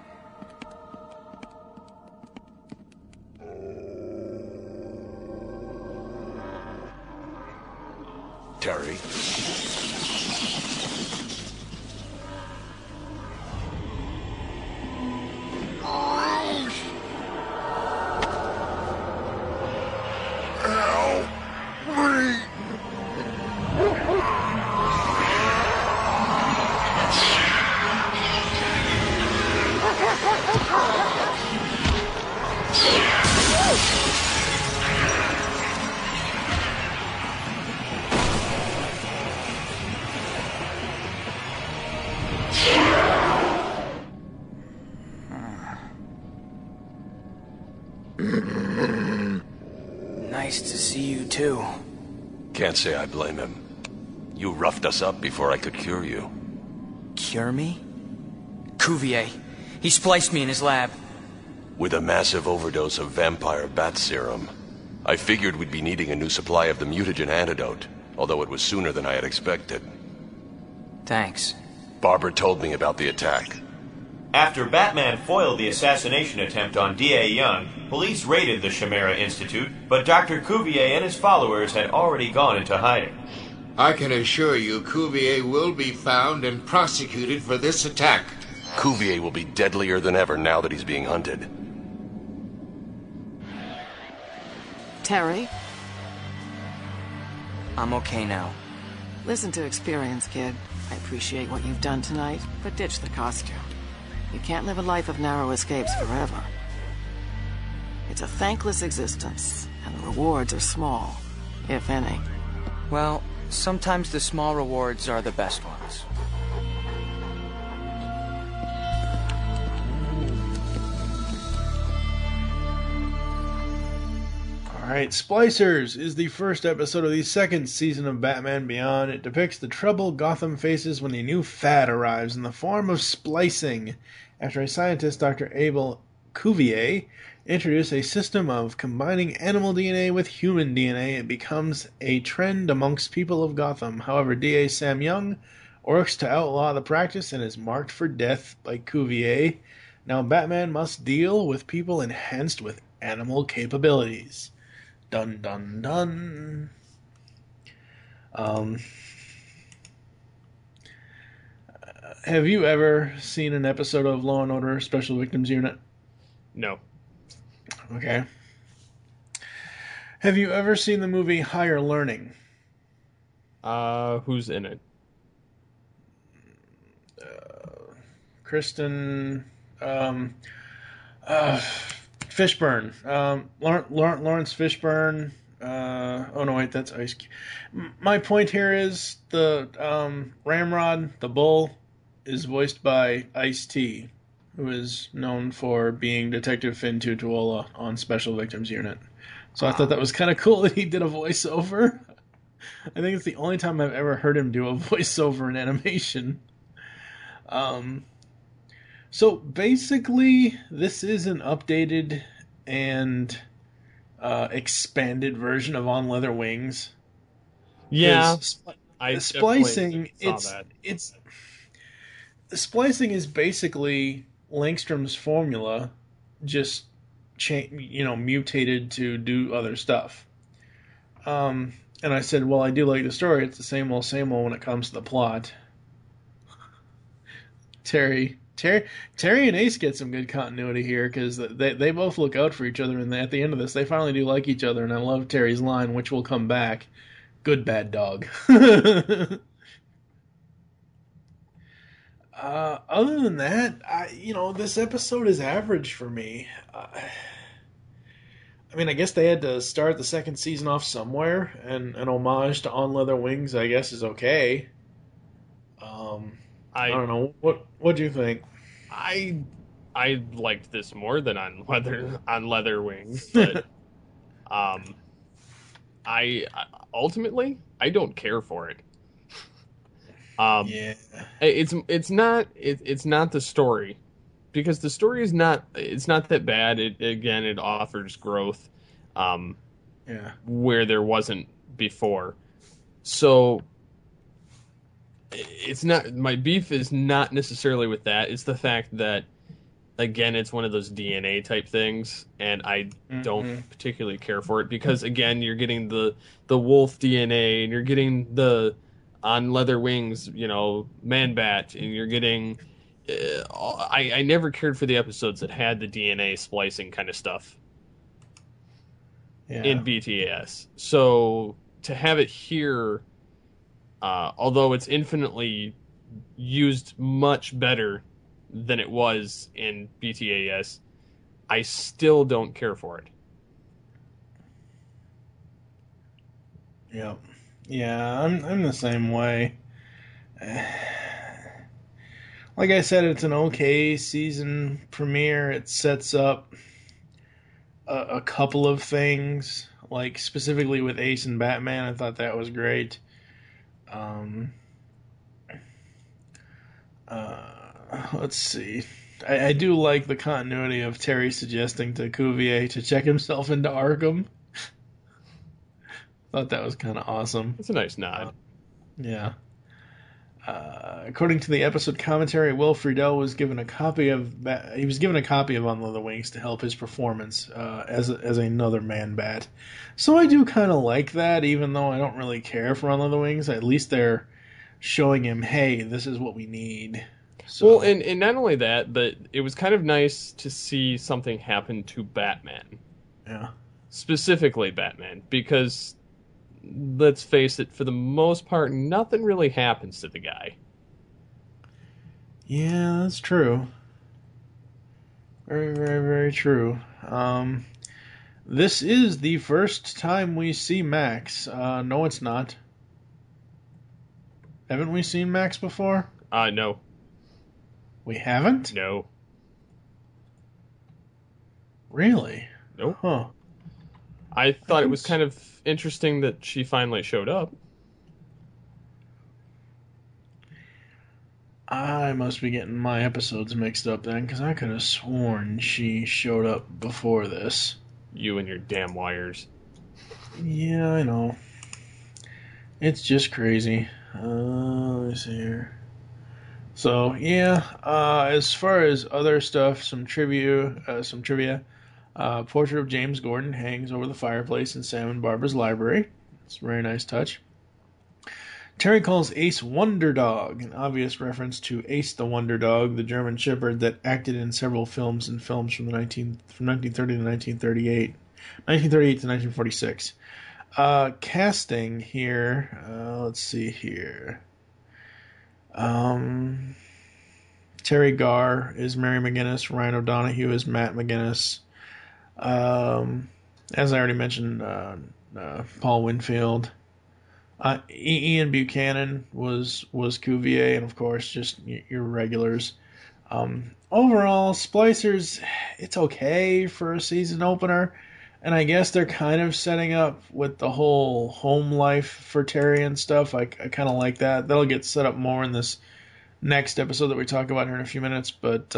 Terry? Nice to see you, too. Can't say I blame him. You roughed us up before I could cure you. Cure me? Cuvier. He spliced me in his lab. With a massive overdose of vampire bat serum. I figured we'd be needing a new supply of the mutagen antidote, although it was sooner than I had expected. Thanks. Barbara told me about the attack. After Batman foiled the assassination attempt on D.A. Young, police raided the Chimera Institute, but Dr. Cuvier and his followers had already gone into hiding. I can assure you Cuvier will be found and prosecuted for this attack. Cuvier will be deadlier than ever now that he's being hunted. Terry? I'm okay now. Listen to experience, kid. I appreciate what you've done tonight, but ditch the costume. You can't live a life of narrow escapes forever. It's a thankless existence, and the rewards are small, if any. Well, sometimes the small rewards are the best ones. Alright, Splicers is the first episode of the second season of Batman Beyond. It depicts the trouble Gotham faces when a new fad arrives in the form of splicing, after a scientist, Dr. Abel Cuvier, introduced a system of combining animal DNA with human DNA. It becomes a trend amongst people of Gotham. However, D.A. Sam Young works to outlaw the practice and is marked for death by Cuvier. Now Batman must deal with people enhanced with animal capabilities. Dun dun dun. Have you ever seen an episode of Law & Order Special Victims Unit? No. Okay. Have you ever seen the movie Higher Learning? Who's in it? Kristen... Fishburne. Lawrence Fishburne. Oh no, wait, that's Ice Cube. My point here is the Ramrod, the bull, is voiced by Ice-T, who is known for being Detective Finn Tutuola on Special Victims Unit. So I thought that was kind of cool that he did a voiceover. I think it's the only time I've ever heard him do a voiceover in animation. So basically, this is an updated and expanded version of On Leather Wings. Yeah, splicing. Splicing is basically Langstrom's formula, just mutated to do other stuff. And I said, well, I do like the story. It's the same old when it comes to the plot. Terry and Ace get some good continuity here because they both look out for each other, and at the end of this, they finally do like each other. And I love Terry's line, which will come back: "Good bad dog." Other than that, this episode is average for me. I guess they had to start the second season off somewhere, and an homage to On Leather Wings, I guess, is okay. I don't know. What do you think? I liked this more than on Leather Wings, but I ultimately I don't care for it. Yeah, it's not the story, because the story is not that bad. It offers growth, where there wasn't before. So it's not, my beef is not necessarily with that. It's the fact that, again, it's one of those DNA type things, and I don't particularly care for it because, again, you're getting the wolf DNA, and you're getting the On Leather Wings, Man-Bat, and you're getting... I never cared for the episodes that had the DNA splicing kind of stuff in BTAS. So to have it here, although it's infinitely used much better than it was in BTAS, I still don't care for it. Yeah, I'm the same way. Like I said, it's an okay season premiere. It sets up a couple of things, like specifically with Ace and Batman. I thought that was great. Let's see. I do like the continuity of Terry suggesting to Cuvier to check himself into Arkham. Thought that was kind of awesome. It's a nice nod. Yeah. According to the episode commentary, Will Friedle was given a copy of On Leather Wings to help his performance as another Man-Bat. So I do kind of like that, even though I don't really care for On Leather Wings. At least they're showing him, hey, this is what we need. So. Well, and not only that, but it was kind of nice to see something happen to Batman. Yeah. Specifically Batman, because let's face it, for the most part, nothing really happens to the guy. Yeah, that's true. Very, very, very true. This is the first time we see Max. No, it's not. Haven't we seen Max before? No. We haven't? No. Really? Nope. Huh. I thought it was kind of interesting that she finally showed up. I must be getting my episodes mixed up then, because I could have sworn she showed up before this. You and your damn wires. Yeah, I know. It's just crazy. Let me see here. So, yeah, as far as other stuff, some trivia. Portrait of James Gordon hangs over the fireplace in Sam and Barbara's library. It's a very nice touch. Terry calls Ace Wonder Dog, an obvious reference to Ace the Wonder Dog, the German shepherd that acted in several films from 1930 to 1938. 1938 to 1946. Casting here, let's see here. Terry Garr is Mary McGinnis. Ryan O'Donoghue is Matt McGinnis. As I already mentioned, Paul Winfield. Ian Buchanan was Cuvier, and of course, just your regulars. Overall, Splicers, it's okay for a season opener, and I guess they're kind of setting up with the whole home life for Terry and stuff. I kind of like that. That'll get set up more in this next episode that we talk about here in a few minutes, but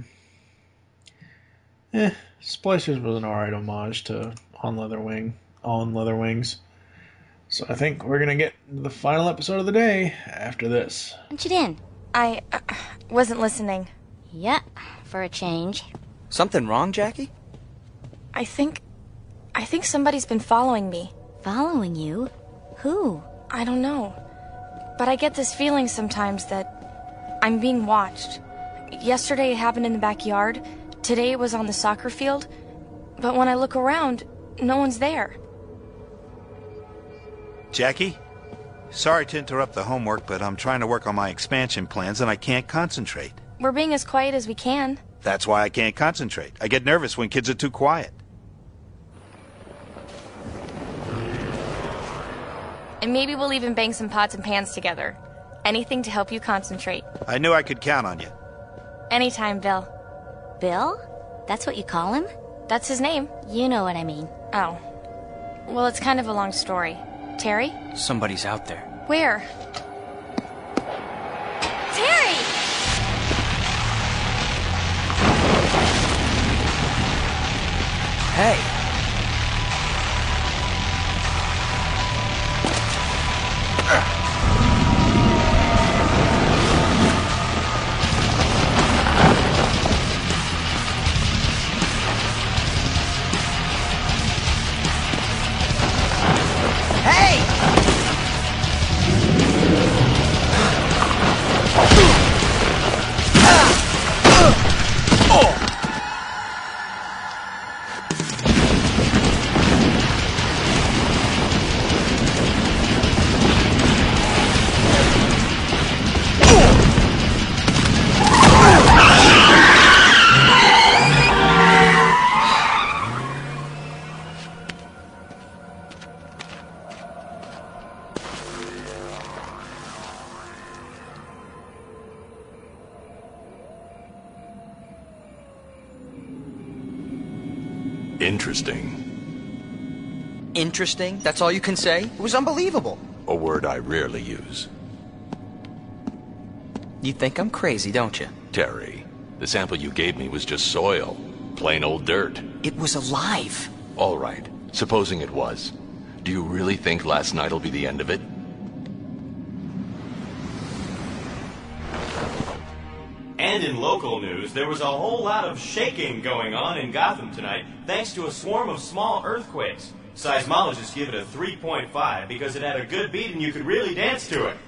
Splicers was an alright homage to On Leather Wings. So I think we're gonna get the final episode of the day after this. Punch it in. I wasn't listening. Yep, for a change. Something wrong, Jackie? I think somebody's been following me. Following you? Who? I don't know. But I get this feeling sometimes that I'm being watched. Yesterday it happened in the backyard. Today it was on the soccer field. But when I look around, no one's there. Jackie? Sorry to interrupt the homework, but I'm trying to work on my expansion plans and I can't concentrate. We're being as quiet as we can. That's why I can't concentrate. I get nervous when kids are too quiet. And maybe we'll even bang some pots and pans together. Anything to help you concentrate. I knew I could count on you. Anytime, Bill. Bill? That's what you call him? That's his name. You know what I mean. Oh. Well, it's kind of a long story. Terry? Somebody's out there. Where? Terry! Hey! Interesting. Interesting? That's all you can say? It was unbelievable. A word I rarely use. You think I'm crazy, don't you? Terry, the sample you gave me was just soil. Plain old dirt. It was alive. All right. Supposing it was. Do you really think last night'll be the end of it? And in local news, there was a whole lot of shaking going on in Gotham tonight, thanks to a swarm of small earthquakes. Seismologists give it a 3.5 because it had a good beat and you could really dance to it.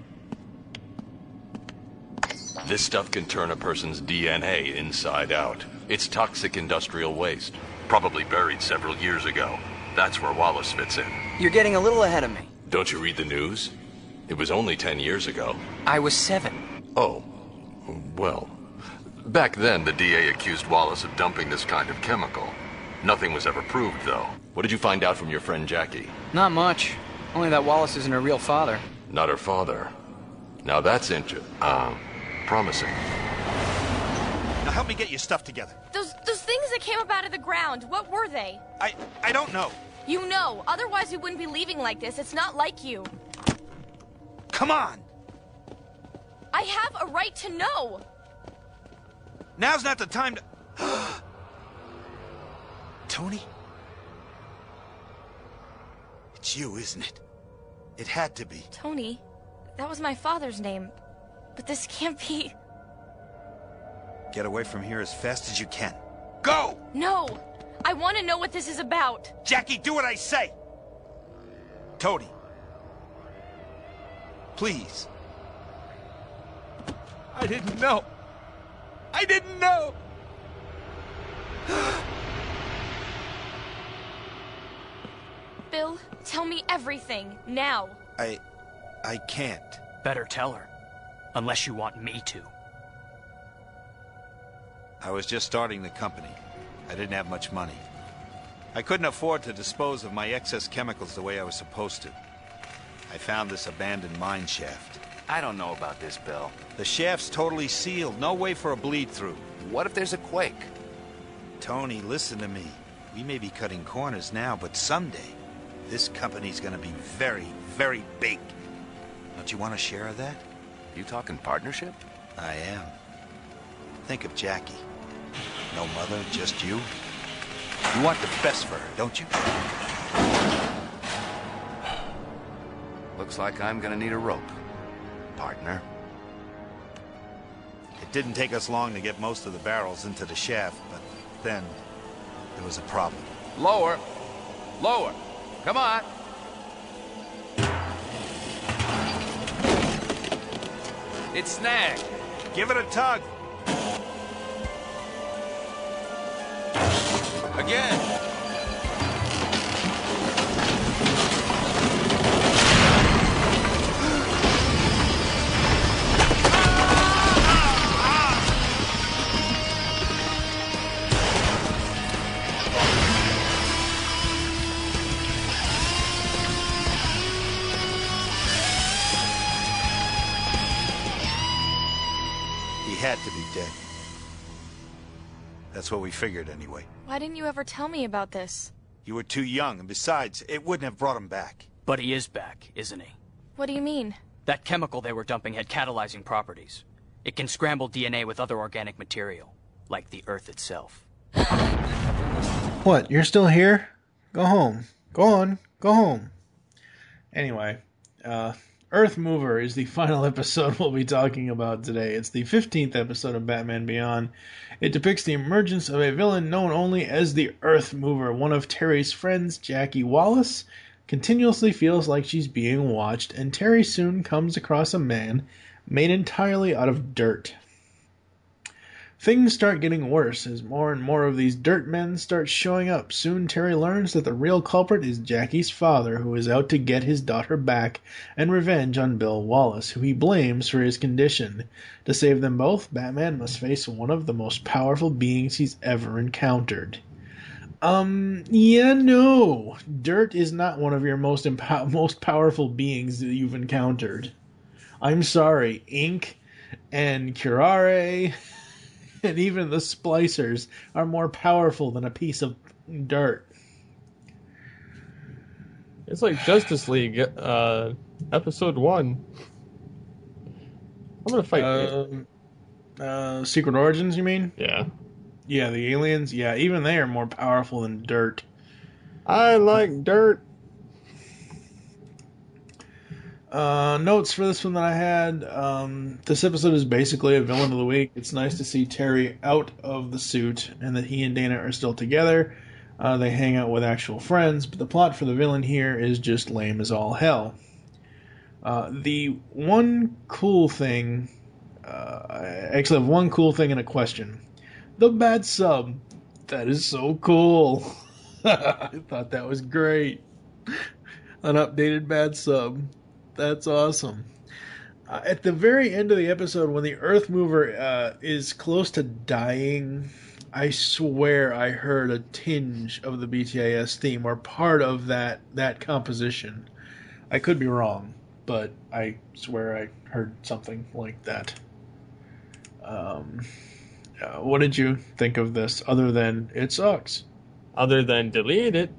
This stuff can turn a person's DNA inside out. It's toxic industrial waste, probably buried several years ago. That's where Wallace fits in. You're getting a little ahead of me. Don't you read the news? It was only 10 years ago. I was 7. Oh, well. Back then, the DA accused Wallace of dumping this kind of chemical. Nothing was ever proved, though. What did you find out from your friend Jackie? Not much. Only that Wallace isn't her real father. Not her father. Now that's promising. Now help me get your stuff together. Those things that came up out of the ground, what were they? I don't know. You know, otherwise we wouldn't be leaving like this. It's not like you. Come on! I have a right to know. Now's not the time to... Tony? It's you, isn't it? It had to be. Tony, that was my father's name. But this can't be... Get away from here as fast as you can. Go! No! I want to know what this is about. Jackie, do what I say! Tony. Please. I didn't know. I didn't know! Bill, tell me everything, now. I can't. Better tell her. Unless you want me to. I was just starting the company. I didn't have much money. I couldn't afford to dispose of my excess chemicals the way I was supposed to. I found this abandoned mine shaft. I don't know about this, Bill. The shaft's totally sealed. No way for a bleed-through. What if there's a quake? Tony, listen to me. We may be cutting corners now, but someday, this company's gonna be very, very big. Don't you want a share of that? You talking partnership? I am. Think of Jackie. No mother, just you. You want the best for her, don't you? Looks like I'm gonna need a rope, partner. It didn't take us long to get most of the barrels into the shaft, but then there was a problem. Lower! Lower! Come on! It's snagged. Give it a tug. Again. He had to be dead. That's what we figured anyway. Why didn't you ever tell me about this? You were too young, and besides, it wouldn't have brought him back. But he is back, isn't he? What do you mean? That chemical they were dumping had catalyzing properties. It can scramble DNA with other organic material, like the Earth itself. What, you're still here? Go home. Go on. Go home. Anyway, Earth Mover is the final episode we'll be talking about today. It's the 15th episode of Batman Beyond. It depicts the emergence of a villain known only as the Earth Mover. One of Terry's friends, Jackie Wallace, continuously feels like she's being watched, and Terry soon comes across a man made entirely out of dirt. Things start getting worse as more and more of these dirt men start showing up. Soon Terry learns that the real culprit is Jackie's father, who is out to get his daughter back and revenge on Bill Wallace, who he blames for his condition. To save them both, Batman must face one of the most powerful beings he's ever encountered. No. Dirt is not one of your most powerful beings that you've encountered. I'm sorry, ink and curare And even the splicers are more powerful than a piece of dirt. It's like Justice League, episode 1. I'm gonna fight. Secret Origins, you mean? Yeah. Yeah, the aliens. Yeah, even they are more powerful than dirt. I like dirt. Notes for this one that I had. This episode is basically a villain of the week. It's nice to see Terry out of the suit and that he and Dana are still together. They hang out with actual friends, but the plot for the villain here is just lame as all hell. The one cool thing... I actually have one cool thing and a question. The bad sub. That is so cool. I thought that was great. An updated bad sub. That's awesome. At the very end of the episode, when the Earth Mover is close to dying, I swear I heard a tinge of the BTAS theme, or part of that composition. I could be wrong, but I swear I heard something like that. What did you think of this, other than it sucks? Other than delete it.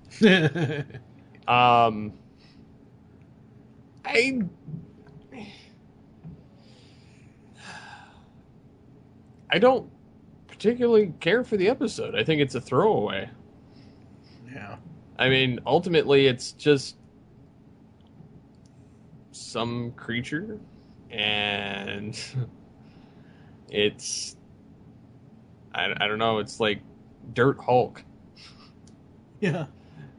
I don't particularly care for the episode. I think it's a throwaway. Yeah. I mean, ultimately, it's just some creature, and it's... I don't know, it's like Dirt Hulk. Yeah.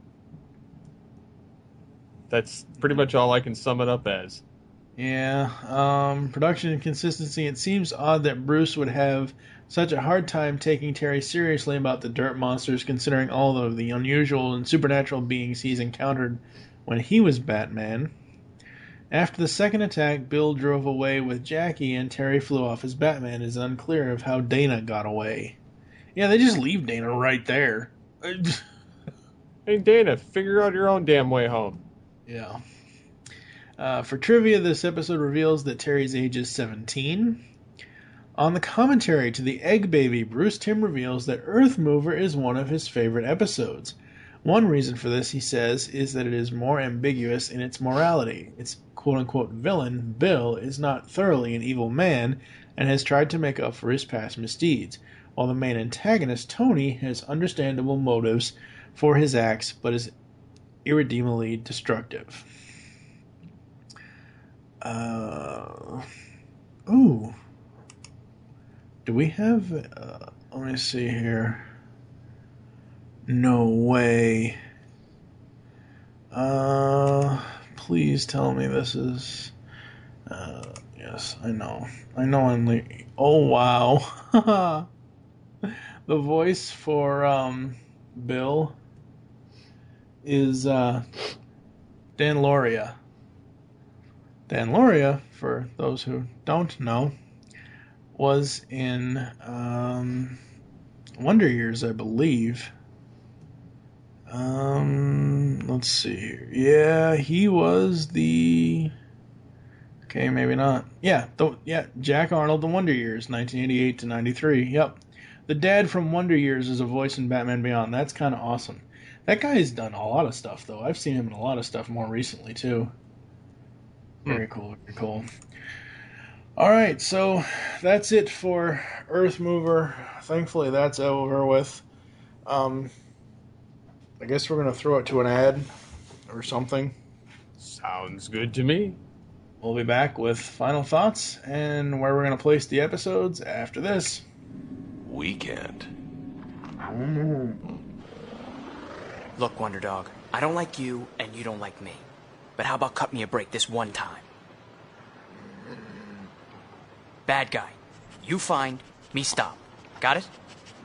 That's pretty much all I can sum it up as. Yeah. Production inconsistency. It seems odd that Bruce would have such a hard time taking Terry seriously about the dirt monsters, considering all of the unusual and supernatural beings he's encountered when he was Batman. After the second attack, Bill drove away with Jackie and Terry flew off as Batman. It is unclear of how Dana got away. Yeah, they just leave Dana right there. Hey, Dana, figure out your own damn way home. Yeah. For trivia, this episode reveals that Terry's age is 17. On the commentary to The Egg Baby, Bruce Timm reveals that Earth Mover is one of his favorite episodes. One reason for this, he says, is that it is more ambiguous in its morality. Its quote-unquote villain, Bill, is not thoroughly an evil man and has tried to make up for his past misdeeds, while the main antagonist, Tony, has understandable motives for his acts but is irredeemably destructive. Ooh. Do we have... let me see here. No way. Please tell me this is... yes, I know. I know I'm late. Oh, wow. The voice for, Bill is, Dan Lauria. Dan Lauria, for those who don't know, was in, Wonder Years, I believe. Let's see here. Yeah, he was the... Okay, maybe not. Yeah, Jack Arnold, The Wonder Years, 1988 to 93. Yep. The dad from Wonder Years is a voice in Batman Beyond. That's kind of awesome. That guy's done a lot of stuff, though. I've seen him in a lot of stuff more recently, too. Very cool, very cool. Alright, so that's it for Earth Mover. Thankfully, that's over with. I guess we're going to throw it to an ad or something. Sounds good to me. We'll be back with final thoughts and where we're going to place the episodes after this. Weekend. Look, Wonder Dog, I don't like you and you don't like me. But how about cut me a break this one time? Bad guy. You find, me stop. Got it?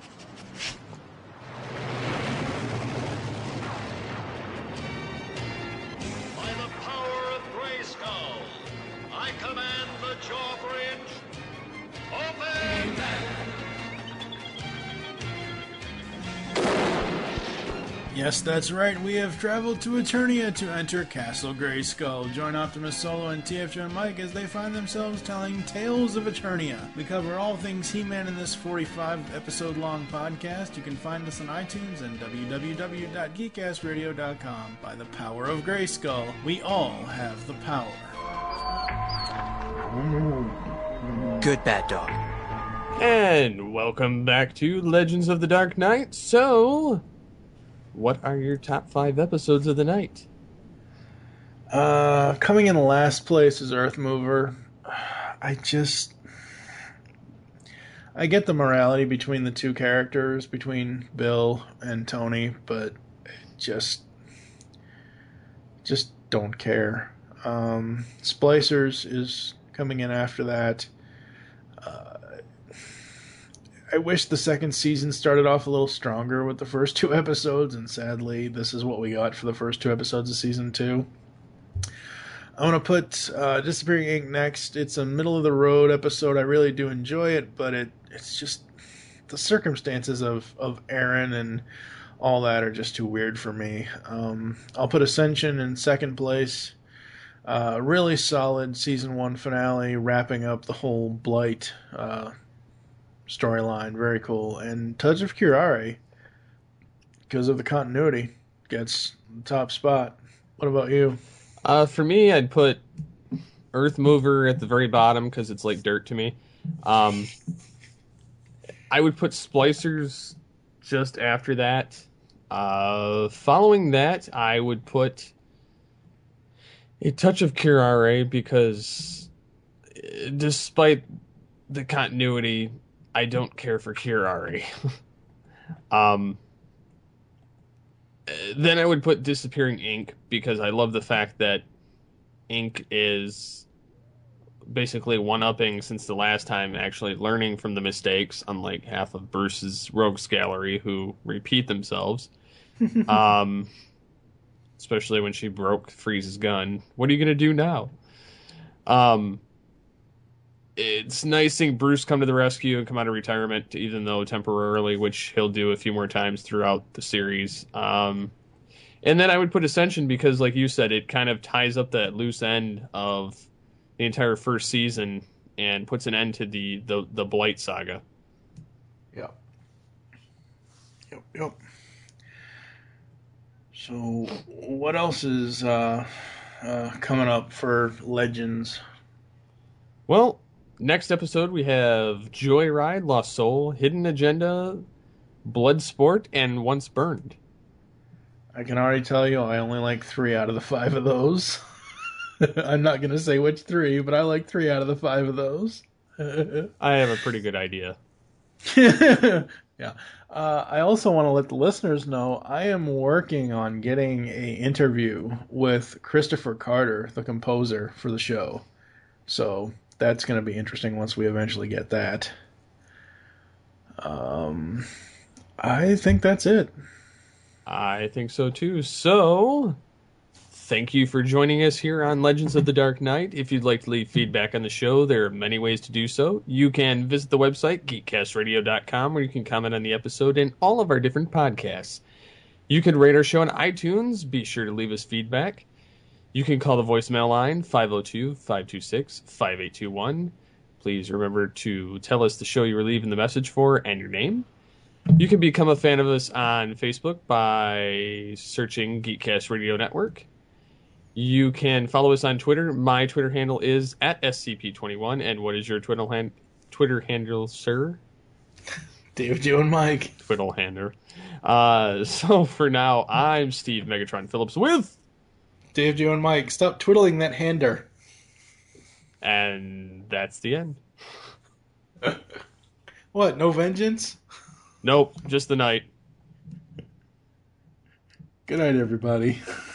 By the power of Grayskull, I command the drawbridge. Open! Yes, that's right. We have traveled to Eternia to enter Castle Grayskull. Join Optimus Solo and TFJ and Mike as they find themselves telling tales of Eternia. We cover all things He-Man in this 45-episode-long podcast. You can find us on iTunes and www.geekcastradio.com. By the power of Grayskull, we all have the power. Good bad dog. And welcome back to Legends of the Dark Knight. So, what are your top 5 episodes of the night? Coming in last place is Earthmover. I get the morality between the two characters, between Bill and Tony, but just don't care. Splicers is coming in after that. I wish the second season started off a little stronger with the first 2 episodes, and sadly, this is what we got for the first 2 episodes of season 2. I want to put Disappearing Ink next. It's a middle-of-the-road episode. I really do enjoy it, but it's just the circumstances of Aaron and all that are just too weird for me. I'll put Ascension in second place. Really solid season 1 finale, wrapping up the whole Blight storyline. Very cool. And Touch of Curare, because of the continuity, gets the top spot. What about you? For me, I'd put Earthmover at the very bottom because it's like dirt to me. I would put Splicers just after that. Following that, I would put A Touch of Curare because despite the continuity, I don't care for Curare. Then I would put Disappearing Ink because I love the fact that Ink is basically one-upping since the last time, actually learning from the mistakes, unlike half of Bruce's rogues gallery who repeat themselves. Especially when she broke Freeze's gun. What are you going to do now? It's nice seeing Bruce come to the rescue and come out of retirement, even though temporarily, which he'll do a few more times throughout the series. And then I would put Ascension because, like you said, it kind of ties up that loose end of the entire first season and puts an end to the Blight saga. Yep. So, what else is coming up for Legends? Well, next episode we have Joyride, Lost Soul, Hidden Agenda, Bloodsport, and Once Burned. I can already tell you I only like 3 out of the 5 of those. I'm not going to say which 3, but I like 3 out of the 5 of those. I have a pretty good idea. Yeah. I also want to let the listeners know I am working on getting an interview with Christopher Carter, the composer for the show. So that's going to be interesting once we eventually get that. I think that's it. I think so too. So, thank you for joining us here on Legends of the Dark Knight. If you'd like to leave feedback on the show, there are many ways to do so. You can visit the website, geekcastradio.com, where you can comment on the episode and all of our different podcasts. You can rate our show on iTunes. Be sure to leave us feedback. You can call the voicemail line, 502-526-5821. Please remember to tell us the show you were leaving the message for and your name. You can become a fan of us on Facebook by searching Geekcast Radio Network. You can follow us on Twitter. My Twitter handle is @SCP21. And what is your Twitter handle, sir? Dave, Joe, and Mike. Twiddle hander. So for now, I'm Steve Megatron Phillips with Dave, Joe, and Mike. Stop twiddling that hander. And that's the end. What, no vengeance? Nope, just the night. Good night, everybody.